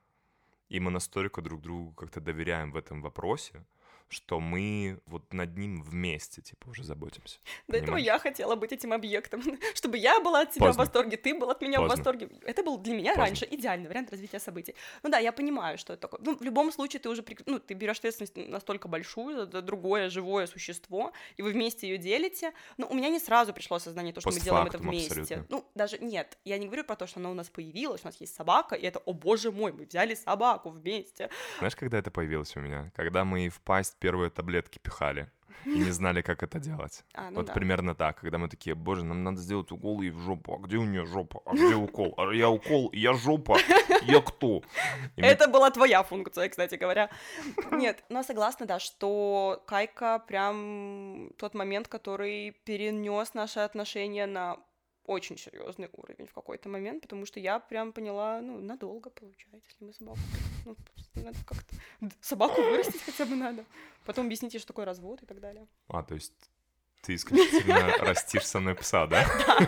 A: и мы настолько друг другу как-то доверяем в этом вопросе, что мы вот над ним вместе, типа, уже заботимся.
B: До этого
A: Понимаешь?
B: я хотела быть этим объектом, чтобы я была от тебя
A: Поздно.
B: в восторге, ты был от меня в
A: Поздно.
B: восторге. Это был для меня
A: Поздно.
B: раньше идеальный вариант развития событий. Ну да, я понимаю, что это такое. Ну, в любом случае, ты уже ну, ты берешь ответственность настолько большую за другое живое существо, и вы вместе ее делите. Но у меня не сразу пришло осознание, то, что мы делаем это
A: Постфактум
B: вместе.
A: абсолютно.
B: Ну, даже нет, я не говорю про то, что она у нас появилась, у нас есть собака, и это, о боже мой, мы взяли собаку вместе.
A: Знаешь, когда это появилось у меня? Когда мы в пасть первые таблетки пихали и не знали, как это делать.
B: Ну
A: Вот
B: да.
A: примерно так, когда мы такие, боже, нам надо сделать укол ей в жопу. А где у нее жопа? А где укол? А я укол, я жопа. Я кто? И мы-
B: Это была твоя функция, кстати говоря. Нет, но согласна, да, что Кайка прям тот момент, который перенес наши отношения на очень серьезный уровень в какой-то момент, потому что я прям поняла, ну, надолго получается, если мы собаку... Ну, надо как-то... Собаку вырастить хотя бы надо. Потом объясните, что такое развод и так далее.
A: То есть ты исключительно растишь со мной пса, да?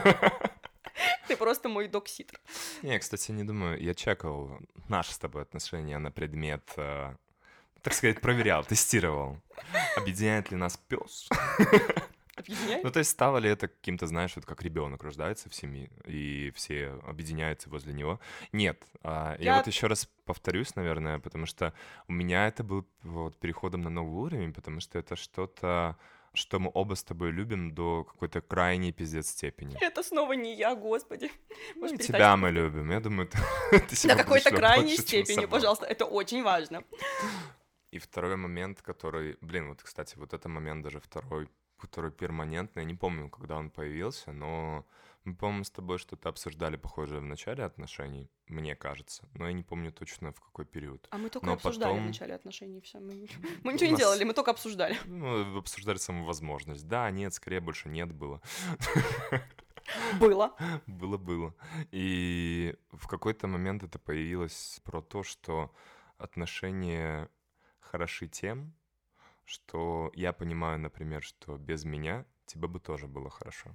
B: Ты просто мой док-ситер.
A: Не, кстати, не думаю. Я чекал наши с тобой отношения на предмет, так сказать, проверял, тестировал. Объединяет ли нас пес?
B: Объединяет?
A: Ну, то есть стало ли это каким-то, знаешь, вот как ребенок рождается в семье, и все объединяются возле него? Нет. Я
B: Я-
A: вот еще раз повторюсь, наверное, потому что у меня это был вот переходом на новый уровень, потому что это что-то, что мы оба с тобой любим до какой-то крайней пиздец степени.
B: Это снова не я, господи.
A: Ну,
B: Можешь
A: и
B: перестать
A: тебя мы любим. Я думаю, ты себя
B: до какой-то
A: будешь
B: крайней
A: больше, чем
B: степени,
A: собой.
B: пожалуйста, это очень важно.
A: И второй момент, который... Блин, вот, кстати, вот это момент даже второй, который перманентный. Я не помню, когда он появился, но мы, по-моему, с тобой что-то обсуждали похожее в начале отношений, мне кажется. Но я не помню точно, в какой период.
B: А мы только
A: Но
B: обсуждали в
A: потом-
B: начале отношений, все. Мы
A: У
B: ничего не
A: нас-
B: делали, мы только обсуждали.
A: Ну, обсуждали саму возможность. Да, нет, скорее больше нет было.
B: Было.
A: Было. И в какой-то момент это появилось про то, что отношения хороши тем, что я понимаю, например, что без меня тебе бы тоже было хорошо.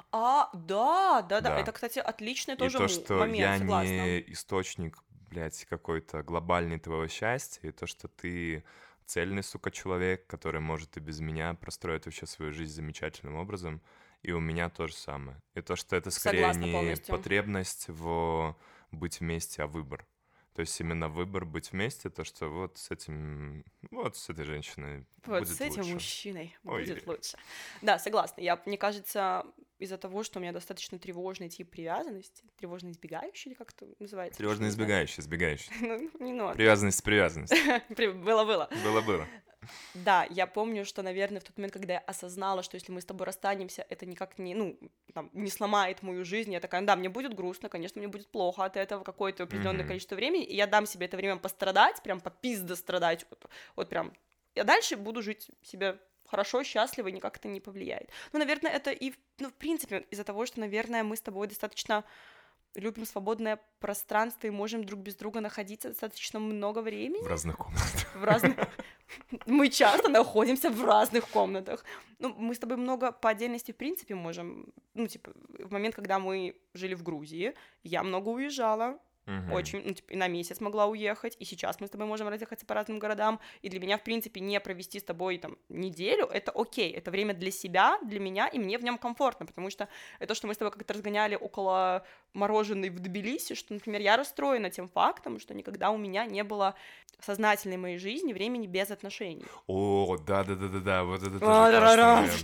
B: Да.
A: Да.
B: Это, кстати, отличный
A: И
B: тоже
A: то, что
B: момент,
A: я
B: согласна.
A: не источник, блядь, какой-то глобальный твоего счастья, и то, что ты цельный, сука, человек, который может и без меня простроить вообще свою жизнь замечательным образом, и у меня то же самое. И то, что это скорее
B: Согласна
A: не
B: полностью.
A: потребность в быть вместе, а выбор. То есть именно выбор быть вместе, то, что вот с этой женщиной
B: Вот
A: будет
B: с этим
A: лучше.
B: мужчиной
A: Ой.
B: будет лучше. Да, согласна. Мне кажется, из-за того, что у меня достаточно тревожный тип привязанности, тревожно-избегающий, или как это называется?
A: Тревожно
B: Не знаю.
A: избегающий.
B: Ну, не надо.
A: Привязанность.
B: Было.
A: Было.
B: Да, я помню, что, наверное, в тот момент, когда я осознала, что если мы с тобой расстанемся, это никак не, не сломает мою жизнь, я такая, да, мне будет грустно, конечно, мне будет плохо от этого какое-то определенное
A: Мгм.
B: количество времени, и я дам себе это время пострадать, прям попизда страдать, вот прям, я дальше буду жить себе хорошо, счастливо, и никак это не повлияет. Ну, наверное, это и, в принципе, из-за того, что, наверное, мы с тобой достаточно любим свободное пространство и можем друг без друга находиться достаточно много времени.
A: В разных комнатах.
B: В разных... Мы часто находимся в разных комнатах. Мы с тобой много по отдельности, в принципе, можем... в момент, когда мы жили в Грузии, я много уезжала, очень, ну, типа, и на месяц могла уехать, и сейчас мы с тобой можем разъехаться по разным городам, и для меня, в принципе, не провести с тобой, там, неделю, это окей, это время для себя, для меня, и мне в нем комфортно, потому что это, что мы с тобой как-то разгоняли около мороженой в Тбилиси, что, например, я расстроена тем фактом, что никогда у меня не было в сознательной моей жизни времени без отношений.
A: О, да-да-да-да-да, вот это тоже классный момент.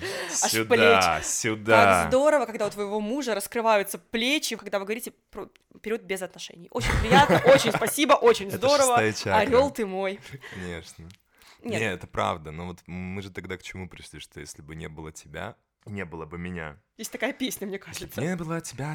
A: Сюда.
B: Так здорово, когда у твоего мужа раскрываются плечи, когда вы говорите про период без отношений. Очень приятно, очень спасибо, очень здорово. Орел ты мой.
A: Конечно. Нет, это правда, но вот мы же тогда к чему пришли, что если бы не было тебя, не было бы меня.
B: Есть такая песня, мне кажется.
A: Не было тебя.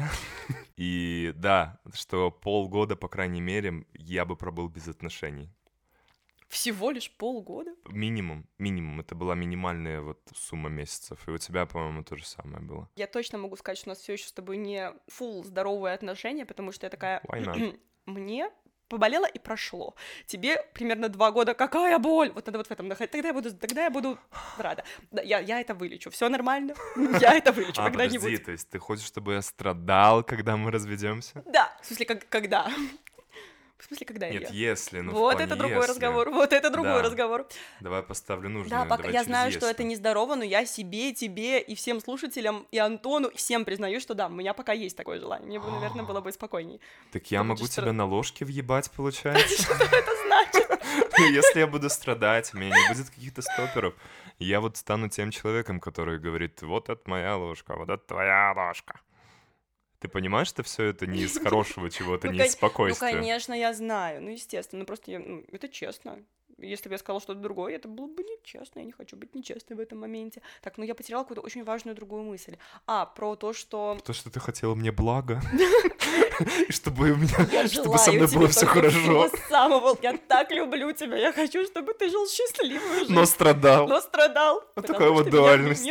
A: И да, что полгода, по крайней мере, я бы пробыл без отношений.
B: Всего лишь полгода?
A: Минимум. Это была минимальная вот сумма месяцев. И у тебя, по-моему, то же самое было.
B: Я точно могу сказать, что у нас все еще с тобой не фулл здоровые отношения, потому что я такая... Мне поболело и прошло. Тебе примерно 2 года, какая боль! Вот надо вот в этом находить. Тогда я буду рада. Я это вылечу, все нормально. Я это вылечу когда-нибудь.
A: Подожди, то есть ты хочешь, чтобы я страдал, когда мы разведемся?
B: Да, в смысле, когда? В смысле, когда
A: Нет, если, ну
B: вот это другой разговор, вот это другой разговор.
A: Давай поставлю нужную.
B: Да, пока я знаю, что это нездорово, но я себе, тебе и всем слушателям, и Антону, всем признаю, что да, у меня пока есть такое желание. Мне бы, наверное, было бы спокойней.
A: Так я могу тебя на ложке въебать, получается?
B: Что это значит?
A: Если я буду страдать, у меня не будет каких-то стоперов. Я вот стану тем человеком, который говорит, вот это моя ложка, вот это твоя ложка. Ты понимаешь, что все это не из хорошего чего-то, не из спокойствия?
B: Ну, конечно, я знаю, ну, естественно, просто это честно. Если бы я сказала что-то другое, это было бы нечестно, я не хочу быть нечестной в этом моменте. Так, ну я потеряла какую-то очень важную другую мысль. Про то, что...
A: То, что ты хотела мне блага. И чтобы у меня... Чтобы со мной было все хорошо.
B: Я так люблю тебя, я хочу, чтобы ты жил счастливую жизнь.
A: Но страдал.
B: Вот
A: такая вот дуальность.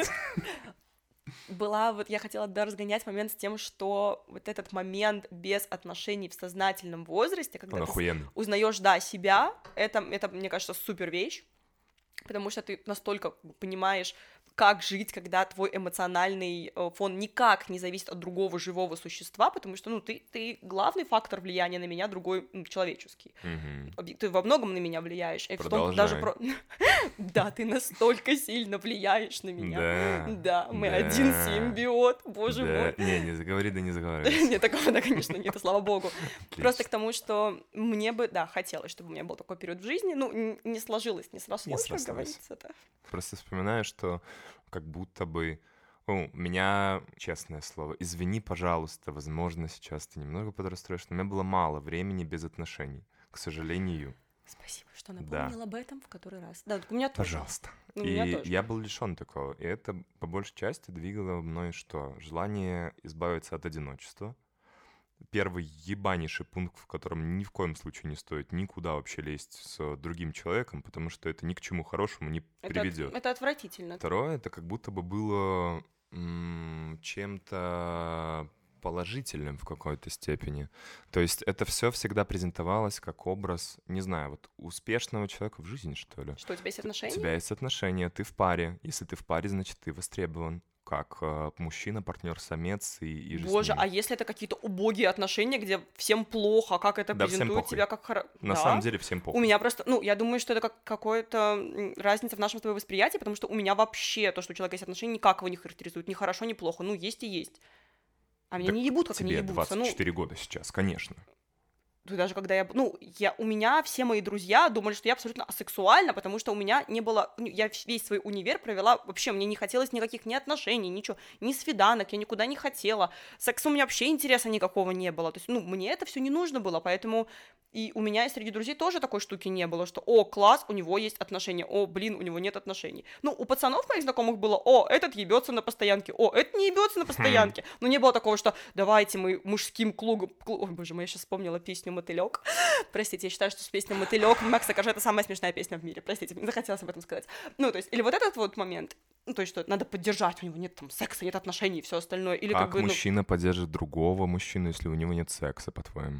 B: Я хотела разгонять момент с тем, что вот этот момент без отношений в сознательном возрасте, когда ты узнаешь, да, себя, это, мне кажется, супер вещь, потому что ты настолько понимаешь, как жить, когда твой эмоциональный фон никак не зависит от другого живого существа, потому что, ну, ты главный фактор влияния на меня, другой человеческий. Ты во многом на меня влияешь. И в том, даже Да, ты настолько сильно влияешь на меня. Да, мы один симбиот, боже мой.
A: Не заговаривай.
B: Нет, такого, да, конечно, нет, слава богу. Просто к тому, что мне бы, да, хотелось, чтобы у меня был такой период в жизни. Ну, не сложилось, не срослось, как говорится.
A: Просто вспоминаю, что как будто бы... У меня, честное слово, извини, пожалуйста, возможно, сейчас ты немного подрастроишь, но у меня было мало времени без отношений, к сожалению.
B: Спасибо, что напомнил об этом в который раз. Да, у меня тоже.
A: Пожалуйста. И я был лишён такого. И это, по большей части, двигало мной что? Желание избавиться от одиночества. Первый ебанейший пункт, в котором ни в коем случае не стоит никуда вообще лезть с другим человеком, потому что это ни к чему хорошему не приведет.
B: Это отвратительно.
A: Второе, это как будто бы было чем-то положительным в какой-то степени. То есть это все всегда презентовалось как образ, не знаю, вот успешного человека в жизни, что ли.
B: Что, у тебя есть отношения?
A: У тебя есть отношения, ты в паре. Если ты в паре, значит, ты востребован как мужчина, партнер, самец и
B: Боже, а если это какие-то убогие отношения, где всем плохо, как это презентует тебя как хорошо?
A: На самом деле всем похуй.
B: У меня просто, я думаю, что это как какая-то разница в нашем с тобой восприятии, потому что у меня вообще то, что у человека есть отношения, никак его не характеризует, ни хорошо, ни плохо, есть и есть. А меня не ебут, как они ебутся.
A: Тебе 24 года сейчас, конечно.
B: Даже когда у меня все мои друзья думали, что я абсолютно асексуальна, потому что у меня не было, я весь свой универ провела, вообще мне не хотелось никаких ни отношений, ничего, ни свиданок, я никуда не хотела, секса у меня вообще интереса никакого не было, то есть, мне это все не нужно было, поэтому и у меня и среди друзей тоже такой штуки не было, что, класс, у него есть отношения, у него нет отношений. У пацанов моих знакомых было, этот ебется на постоянке, этот не ебется на постоянке, но не было такого, что давайте мы мужским клубом, ой, боже мой, я сейчас вспомнила песню «Мотылёк». Простите, я считаю, что песня «Мотылёк» Макса Коржа — это самая смешная песня в мире. Простите, мне захотелось об этом сказать. То есть, или вот этот вот момент, то есть, что надо поддержать, у него нет там секса, нет отношений и все остальное. Или
A: как мужчина поддержит другого мужчину, если у него нет секса, по-твоему?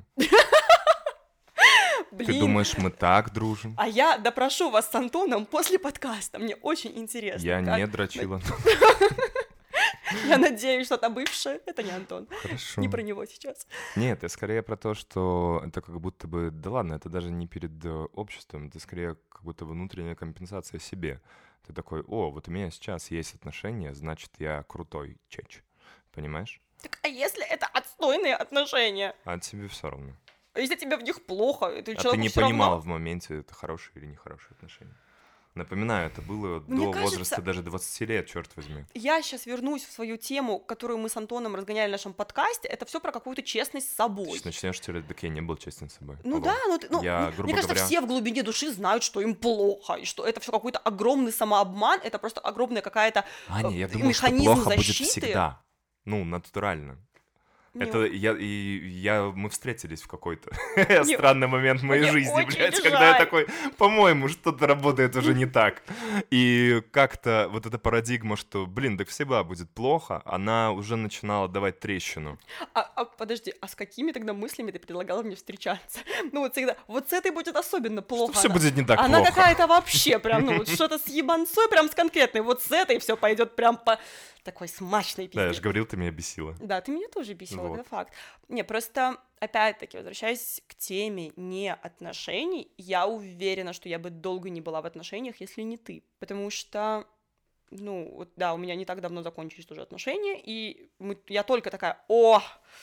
B: Блин.
A: Ты думаешь, мы так дружим?
B: А я допрошу вас с Антоном после подкаста, мне очень интересно.
A: Я не дрочила.
B: Я надеюсь, что та бывшая — это не Антон.
A: Хорошо.
B: Не про него сейчас.
A: Нет, это скорее про то, что это как будто бы... Да ладно, это даже не перед обществом, это скорее как будто внутренняя компенсация себе. Ты такой: о, вот у меня сейчас есть отношения, значит, я крутой чеч. Понимаешь?
B: Так, а если это отстойные отношения?
A: А тебе все равно.
B: А если тебе в них плохо, то
A: А ты
B: человеку
A: не
B: всё
A: понимал
B: равно?
A: в моменте, это хорошие или нехорошие отношения. Напоминаю, это было
B: Мне
A: до
B: кажется-
A: возраста даже 20 лет, черт возьми.
B: Я сейчас вернусь в свою тему, которую мы с Антоном разгоняли в нашем подкасте. Это все про какую-то честность с
A: Ты
B: собой.
A: сейчас начнешь терять, так я не был честен с собой.
B: Ну
A: Алло.
B: да,
A: Я,
B: мне
A: грубо
B: кажется,
A: говоря-
B: все в глубине души знают, что им плохо, и что это все какой-то огромный самообман, это просто огромная какая-то
A: Аня, я думал, что
B: механизм
A: плохо будет
B: защиты.
A: всегда. Ну, натурально.
B: Не-
A: Это мы встретились в какой-то
B: Не-
A: странный момент в моей
B: мне
A: жизни,
B: очень
A: блядь, когда я
B: жаль.
A: такой, по-моему, что-то работает уже не так. И как-то вот эта парадигма, что, блин, так всегда будет плохо, она уже начинала давать трещину.
B: Подожди, а с какими тогда мыслями ты предлагала мне встречаться? Ну вот всегда, вот с этой будет особенно плохо.
A: Все будет не так
B: Она
A: плохо.
B: какая-то вообще прям, ну вот что-то с ебанцой прям с конкретной, вот с этой все пойдет прям по такой смачной
A: Да, я
B: пизде.
A: же говорил, ты меня бесила.
B: Да, ты меня тоже бесила,
A: Вот.
B: это факт. Не, просто, опять-таки, возвращаясь к теме не отношений, я уверена, что я бы долго не была в отношениях, если не ты. Потому что, ну, вот, да, у меня не так давно закончились тоже отношения, и я только такая: о,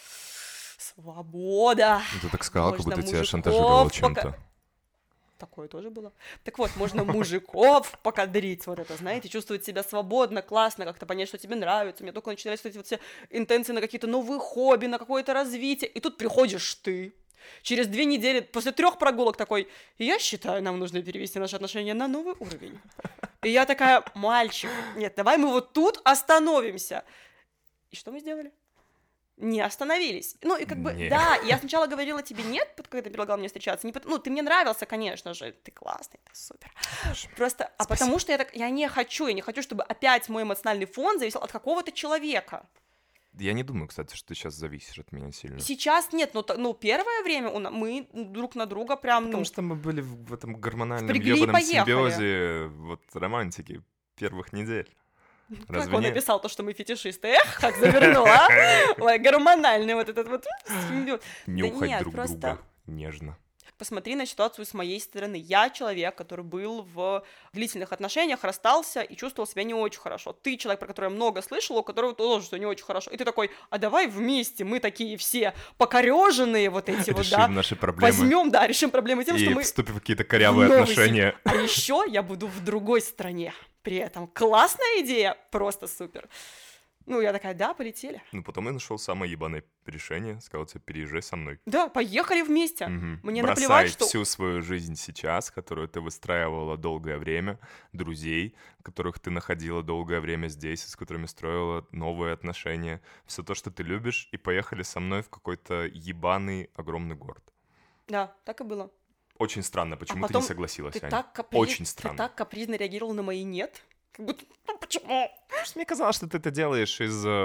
B: свобода!
A: Ты так сказала, как
B: Можно
A: будто тебя
B: мужиков
A: шантажировал
B: пока-
A: чем-то.
B: Такое тоже было. Так вот, можно мужиков покадрить, вот это, знаете, чувствовать себя свободно, классно, как-то понять, что тебе нравится. Мне только начинались вот эти вот все интенции на какие-то новые хобби, на какое-то развитие. И тут приходишь ты. Через 2 недели, после 3 прогулок такой: я считаю, нам нужно перевести наши отношения на новый уровень. И я такая: мальчик, нет, давай мы вот тут остановимся. И что мы сделали? Не остановились. Ну, и как бы,
A: Не.
B: да, я сначала говорила тебе нет, когда ты предлагал мне встречаться. Ну, ты мне нравился, конечно же, ты классный, ты супер. Просто, потому что я не хочу, чтобы опять мой эмоциональный фон зависел от какого-то человека.
A: Я не думаю, кстати, что ты сейчас зависишь от меня сильно.
B: Сейчас нет, ну первое время мы друг на друга прям,
A: Потому что мы были в этом гормональном
B: Впрягли и
A: ёбаном
B: поехали.
A: симбиозе вот романтики первых недель.
B: как
A: Разве
B: он
A: нет?
B: написал то, что мы фетишисты. Эх, как завернула. Ой, гормональный вот этот вот симбиоз.
A: Нюхать
B: нет,
A: друг
B: просто-
A: друга нежно.
B: Посмотри на ситуацию с моей стороны. Я человек, который был в длительных отношениях, расстался и чувствовал себя не очень хорошо. Ты человек, про которого я много слышала, у которого тоже все не очень хорошо. И ты такой: а давай вместе, мы такие все покореженные вот эти вот, да,
A: Решим наши проблемы
B: возьмем, да, решим проблемы тем,
A: и
B: что мы
A: вступим в какие-то корявые
B: в новый
A: отношения.
B: А еще я буду в другой стране. При этом классная идея, просто супер. Ну, я такая: да, полетели.
A: Ну, потом я нашел самое ебаное решение, сказал тебе: переезжай со мной.
B: Да, поехали вместе.
A: Мгм.
B: Мне
A: Бросай
B: наплевать, что...
A: всю свою жизнь сейчас, которую ты выстраивала долгое время, друзей, которых ты находила долгое время здесь, с которыми строила новые отношения, все то, что ты любишь, и поехали со мной в какой-то ебаный огромный город.
B: Да, так и было.
A: Очень странно, почему ты
B: потом
A: не согласилась,
B: Ты
A: Аня.
B: так,
A: Очень странно.
B: ты так капризно реагировал на мои «нет». Как будто, ну почему?
A: Потому что мне казалось, что ты это делаешь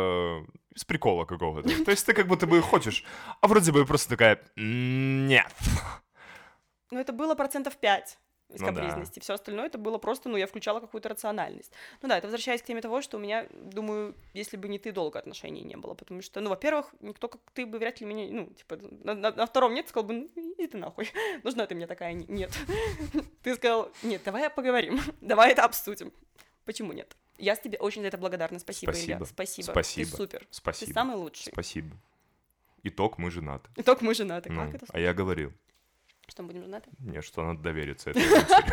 A: из прикола какого-то. То есть ты как будто бы хочешь, а вроде бы просто такая: нет.
B: Ну, это было 5% из
A: Ну да.
B: капризности. Все остальное это было просто, я включала какую-то рациональность. Ну да, это возвращаясь к теме того, что у меня, думаю, если бы не ты, долго отношений не было. Потому что, во-первых, никто, как ты, бы вряд ли меня, на втором нет, сказал бы: ну, иди ты нахуй. Нужна ты мне такая? Нет. Ты сказал: нет, давай поговорим, давай это обсудим. Почему нет? Я тебе очень за это благодарна. Спасибо, Илья. Спасибо.
A: Спасибо.
B: Ты супер.
A: Спасибо.
B: Ты самый лучший.
A: Спасибо. Итог: мы женаты.
B: Итог: мы женаты.
A: Ну,
B: Как это?
A: а я говорил,
B: Что, мы будем женаты?
A: нет, что надо довериться этой авантюре.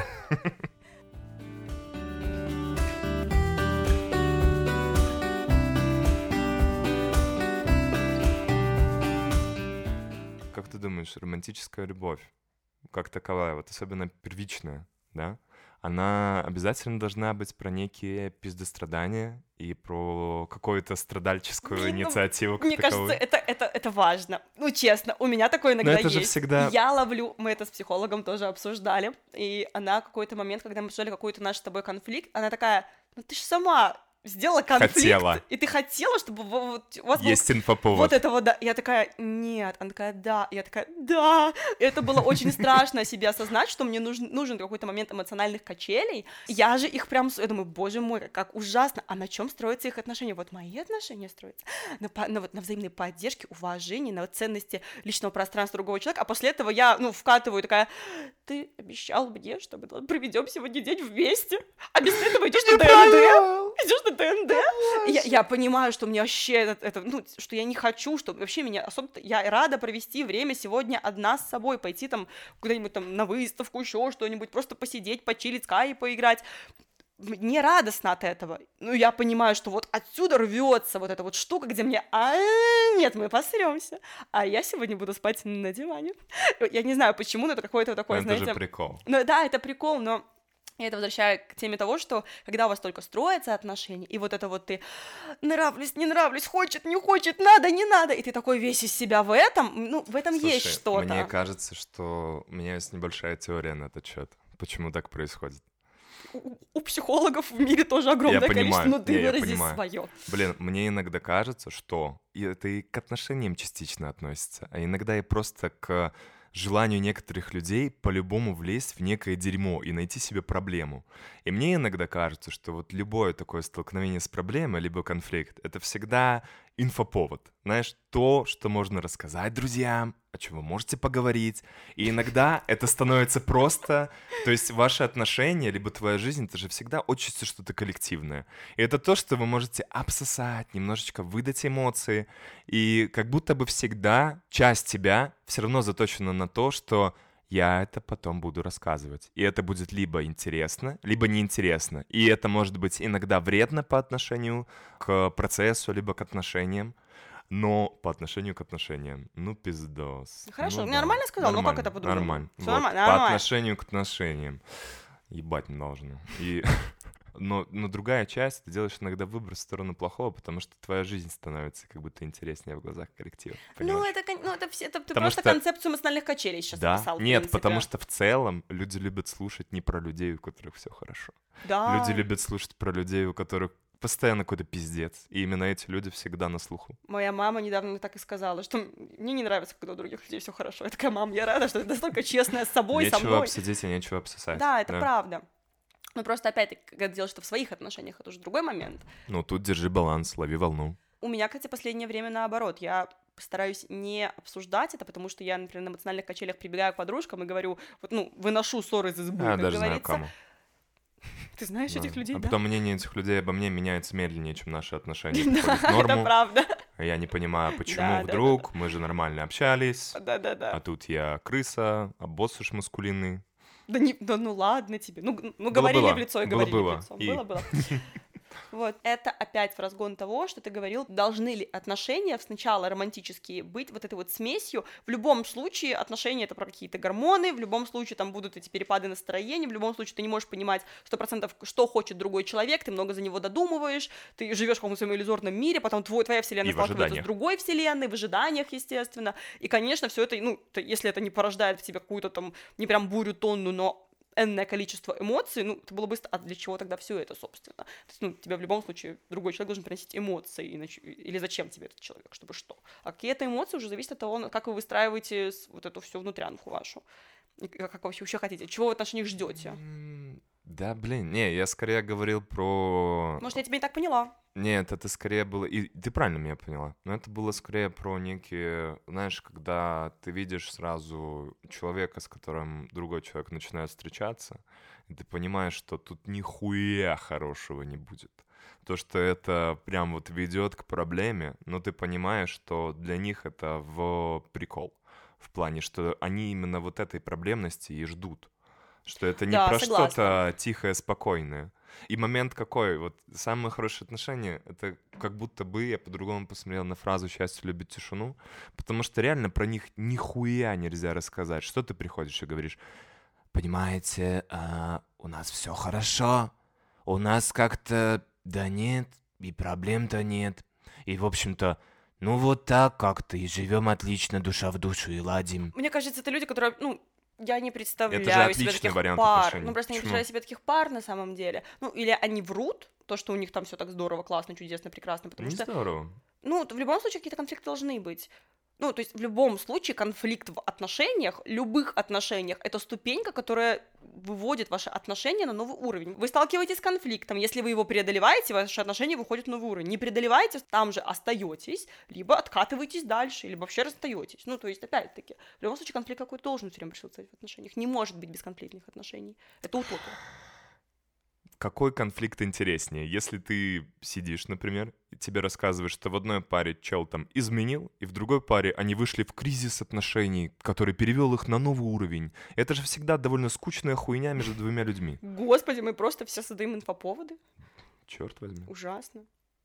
A: Как ты думаешь, романтическая любовь, как таковая, вот особенно первичная, да, она обязательно должна быть про некие пиздострадания и про какую-то страдальческую
B: Блин,
A: инициативу как
B: Мне
A: таковую?
B: кажется, это важно. Ну, честно, у меня такое иногда
A: это же
B: есть.
A: всегда-
B: Я ловлю, мы это с психологом тоже обсуждали, и она в какой-то момент, когда мы обсуждали какой-то наш с тобой конфликт, она такая: ну ты ж сама сделала конфликт,
A: Хотела.
B: и ты хотела, чтобы у вас
A: Есть инфоповод.
B: вот это вот, да. Я такая, нет, она такая, да, я такая, да. И это было очень страшно себе осознать, что мне нужен какой-то момент эмоциональных качелей. Я же их прям, я думаю, боже мой, как ужасно, а на чем строятся их отношения? Вот мои отношения строятся на взаимной поддержке, уважении, на ценности личного пространства другого человека, а после этого я, вкатываю такая, ты обещал мне, что мы проведем сегодня день вместе, а без этого идешь на ДНД, Я понимаю, что мне вообще что я не хочу, что вообще меня особо... Я рада провести время сегодня одна с собой, пойти там куда-нибудь там на выставку, еще что-нибудь, просто посидеть, почилить, скай поиграть. Мне радостно от этого. Я понимаю, что вот отсюда рвется вот эта вот штука, где мне, нет, мы посремся, а я сегодня буду спать на диване. Я не знаю, почему, но это какое-то такое, знаете...
A: Это же прикол.
B: Да, это прикол, но... Я это возвращаю к теме того, что когда у вас только строятся отношения, и вот это вот ты нравлюсь, не нравлюсь, хочет, не хочет, надо, не надо, и ты такой весь из себя в этом, в этом
A: Слушай,
B: есть что-то.
A: Мне кажется, что у меня есть небольшая теория на этот счет. Почему так происходит?
B: У психологов в мире тоже огромное количество, но ты вырази свое.
A: Блин, мне иногда кажется, что это и к отношениям частично относится, а иногда и просто к желанию некоторых людей по-любому влезть в некое дерьмо и найти себе проблему. И мне иногда кажется, что вот любое такое столкновение с проблемой, либо конфликт, это всегда инфоповод. Знаешь, то, что можно рассказать друзьям, о чем вы можете поговорить. И иногда это становится просто... То есть ваши отношения, либо твоя жизнь, это же всегда отчасти что-то коллективное. И это то, что вы можете обсосать, немножечко выдать эмоции. И как будто бы всегда часть тебя все равно заточена на то, что я это потом буду рассказывать. И это будет либо интересно, либо неинтересно. И это может быть иногда вредно по отношению к процессу, либо к отношениям. Но по отношению к отношениям, пиздос.
B: Хорошо, нормально сказал?
A: Нормально,
B: как это по-другому?
A: Нормально.
B: Всё нормально.
A: По отношению к отношениям. Ебать не должно. Но другая часть, ты делаешь иногда выбор в сторону плохого, потому что твоя жизнь становится как будто интереснее в глазах коллектива.
B: Ты просто концепцию эмоциональных качелей сейчас описал.
A: Нет, потому что в целом люди любят слушать не про людей, у которых все хорошо.
B: Да.
A: Люди любят слушать про людей, у которых постоянно какой-то пиздец. И именно эти люди всегда на слуху.
B: Моя мама недавно так и сказала, что мне не нравится, когда у других людей все хорошо. Я такая, мам, я рада, что ты настолько честная с собой, со мной.
A: Нечего обсудить и нечего обсосать.
B: Да, это правда. Но просто опять-таки, когда ты делаешь это в своих отношениях, это уже другой момент.
A: Тут держи баланс, лови волну.
B: У меня, кстати, последнее время наоборот. Я стараюсь не обсуждать это, потому что я, например, на эмоциональных качелях прибегаю к подружкам и говорю, выношу ссоры из избы, как
A: даже
B: говорится.
A: Знаю, кому.
B: Ты знаешь этих людей,
A: да?
B: Да?
A: Потом мнение этих людей обо мне меняется медленнее, чем наши отношения приходят в норму.
B: Это правда.
A: Я не понимаю, почему вдруг, мы же нормально общались, а тут я крыса, а босс уж маскулинный.
B: Да ладно тебе. Говорили в лицо и говорили в лицо. Было. Вот, это опять в разгон того, что ты говорил, должны ли отношения сначала романтические быть вот этой вот смесью. В любом случае отношения — это про какие-то гормоны, в любом случае там будут эти перепады настроения, в любом случае ты не можешь понимать 100%, что хочет другой человек, ты много за него додумываешь, ты живешь в каком-то своем иллюзорном мире, потом твоя вселенная сталкивается с другой вселенной, в ожиданиях, естественно. И, конечно, все это, если это не порождает в тебе какую-то там, не прям бурю тонну, но энное количество эмоций, это было бы... А для чего тогда все это, собственно? То есть, тебе в любом случае другой человек должен приносить эмоции, или зачем тебе этот человек, чтобы что? А какие-то эмоции уже зависят от того, как вы выстраиваете вот эту всю внутрянку вашу. И как вы вообще хотите, чего вы в отношениях ждете?
A: Да, я скорее говорил про...
B: Может, я тебя не так поняла?
A: Нет, это скорее было... И ты правильно меня поняла. Но это было скорее про некие... Знаешь, когда ты видишь сразу человека, с которым другой человек начинает встречаться, и ты понимаешь, что тут нихуя хорошего не будет. То, что это прям вот ведет к проблеме, но ты понимаешь, что для них это в прикол. В плане, что они именно вот этой проблемности и ждут. Что это не про что-то тихое, спокойное. И момент какой? Вот самые хорошие отношения, это как будто бы я по-другому посмотрел на фразу «счастье любит тишину», потому что реально про них нихуя нельзя рассказать. Что ты приходишь и говоришь: понимаете, у нас все хорошо, у нас как-то да нет, и проблем-то нет, и в общем-то вот так как-то и живем отлично, душа в душу, и ладим.
B: Мне кажется, это люди, которые, я не представляю
A: это же
B: себе таких
A: вариант
B: пар.
A: отношений.
B: Просто я не представляю себе таких пар на самом деле. Или они врут, то, что у них там все так здорово, классно, чудесно, прекрасно, потому
A: Не
B: что,
A: здорово.
B: ну, в любом случае какие-то конфликты должны быть. Ну, то есть в любом случае конфликт в отношениях, любых отношениях, это ступенька, которая выводит ваши отношения на новый уровень. Вы сталкиваетесь с конфликтом, если вы его преодолеваете, ваши отношения выходят на новый уровень. Не преодолеваете, там же остаетесь, либо откатываетесь дальше, либо вообще расстаетесь. Ну, то есть, опять-таки, в любом случае конфликт какой-то должен все время присутствовать в отношениях. Не может быть бесконфликтных отношений. Это утопия.
A: Какой конфликт интереснее? Если ты сидишь, например, и тебе рассказывают, что в одной паре чел там изменил, и в другой паре они вышли в кризис отношений, который перевел их на новый уровень. Это же всегда довольно скучная хуйня между двумя людьми.
B: Господи, мы просто все создаем инфоповоды.
A: Черт возьми.
B: Ужасно.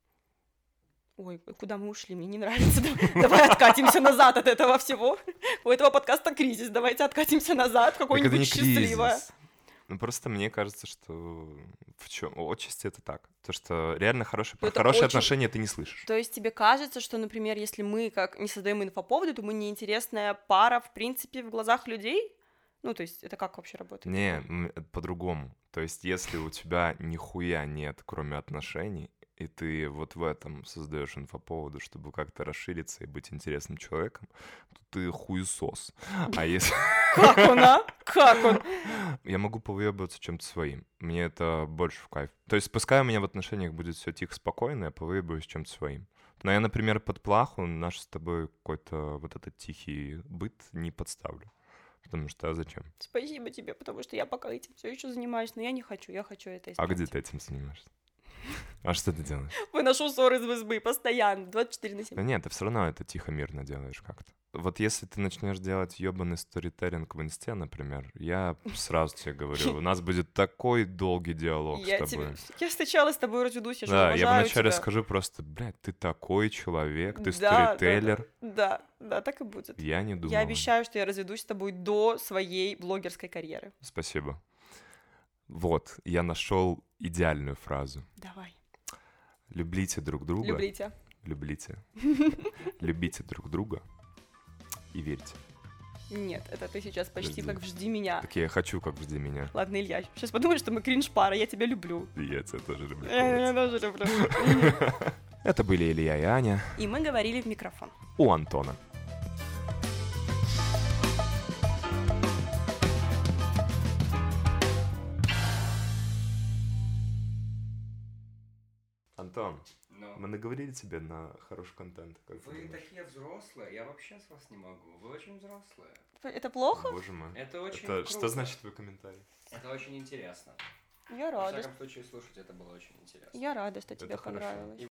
B: Ой, куда мы ушли? Мне не нравится. Давай откатимся назад от этого всего. У этого подкаста кризис. Давайте откатимся назад в
A: Так это
B: какое-нибудь
A: не
B: счастливое.
A: кризис. Ну, просто мне кажется, что в чем отчасти это так. То, что реально про
B: Это
A: хорошие
B: очень-
A: отношения ты не слышишь.
B: То есть тебе кажется, что, например, если мы как не создаем инфоповоды, то мы неинтересная пара, в принципе, в глазах людей? Ну, то есть это как вообще работает?
A: Не, по-другому. То есть, если у тебя нихуя нет, кроме отношений, и ты вот в этом создаешь инфоповоды, чтобы как-то расшириться и быть интересным человеком, то ты хуесос. А если...
B: Как он, а? Как он?
A: Я могу повыебываться чем-то своим. Мне это больше в кайф. То есть, пускай у меня в отношениях будет все тихо, спокойно, я повыебываюсь чем-то своим. Но я, например, под плаху наш с тобой какой-то вот этот тихий быт не подставлю. Потому что а зачем?
B: Спасибо тебе, потому что я пока этим все еще занимаюсь, но я не хочу это
A: А
B: исправить.
A: где ты этим занимаешься? А что ты делаешь?
B: Выношу ссоры из избы постоянно, 24/7.
A: Да нет, ты все равно это тихо-мирно делаешь как-то. Вот если ты начнешь делать ёбаный сторителлинг в инсте, например, я сразу тебе говорю, у нас будет такой долгий диалог с тобой.
B: Я сначала с тобой разведусь, я же
A: Да, я
B: уважаю
A: вначале
B: тебя.
A: скажу просто, блядь, ты такой человек, ты
B: Да,
A: сторителлер.
B: Да, так и будет.
A: Я не думал.
B: Я обещаю, что я разведусь с тобой до своей блогерской карьеры.
A: Спасибо. Вот, я нашел идеальную фразу.
B: Давай.
A: Люблите друг друга.
B: Люблите.
A: Люблите. Любите друг друга и верьте.
B: Нет, это ты сейчас почти
A: Подожди.
B: как «Жди меня».
A: Так я хочу, как жди меня.
B: Ладно, Илья, сейчас подумаешь, что мы кринж-пара, я тебя люблю.
A: И я тебя тоже люблю.
B: Я тоже люблю.
A: Это были Илья и Аня
B: И мы говорили в микрофон.
A: у Антона. Антон,
C: Но
A: мы наговорили тебе на хороший контент. Как ты
C: вы
A: думаешь?
C: такие взрослые, я вообще с вас не могу. Вы очень взрослые.
B: Это плохо?
A: Боже мой.
C: Это очень
A: Это
C: круто.
A: что значит твой комментарий?
C: Это очень интересно.
B: Я
C: Во
B: рада.
C: всяком случае, слушать это было очень интересно.
B: Я рада, что тебе
A: Это хорошо.
B: понравилось.
C: И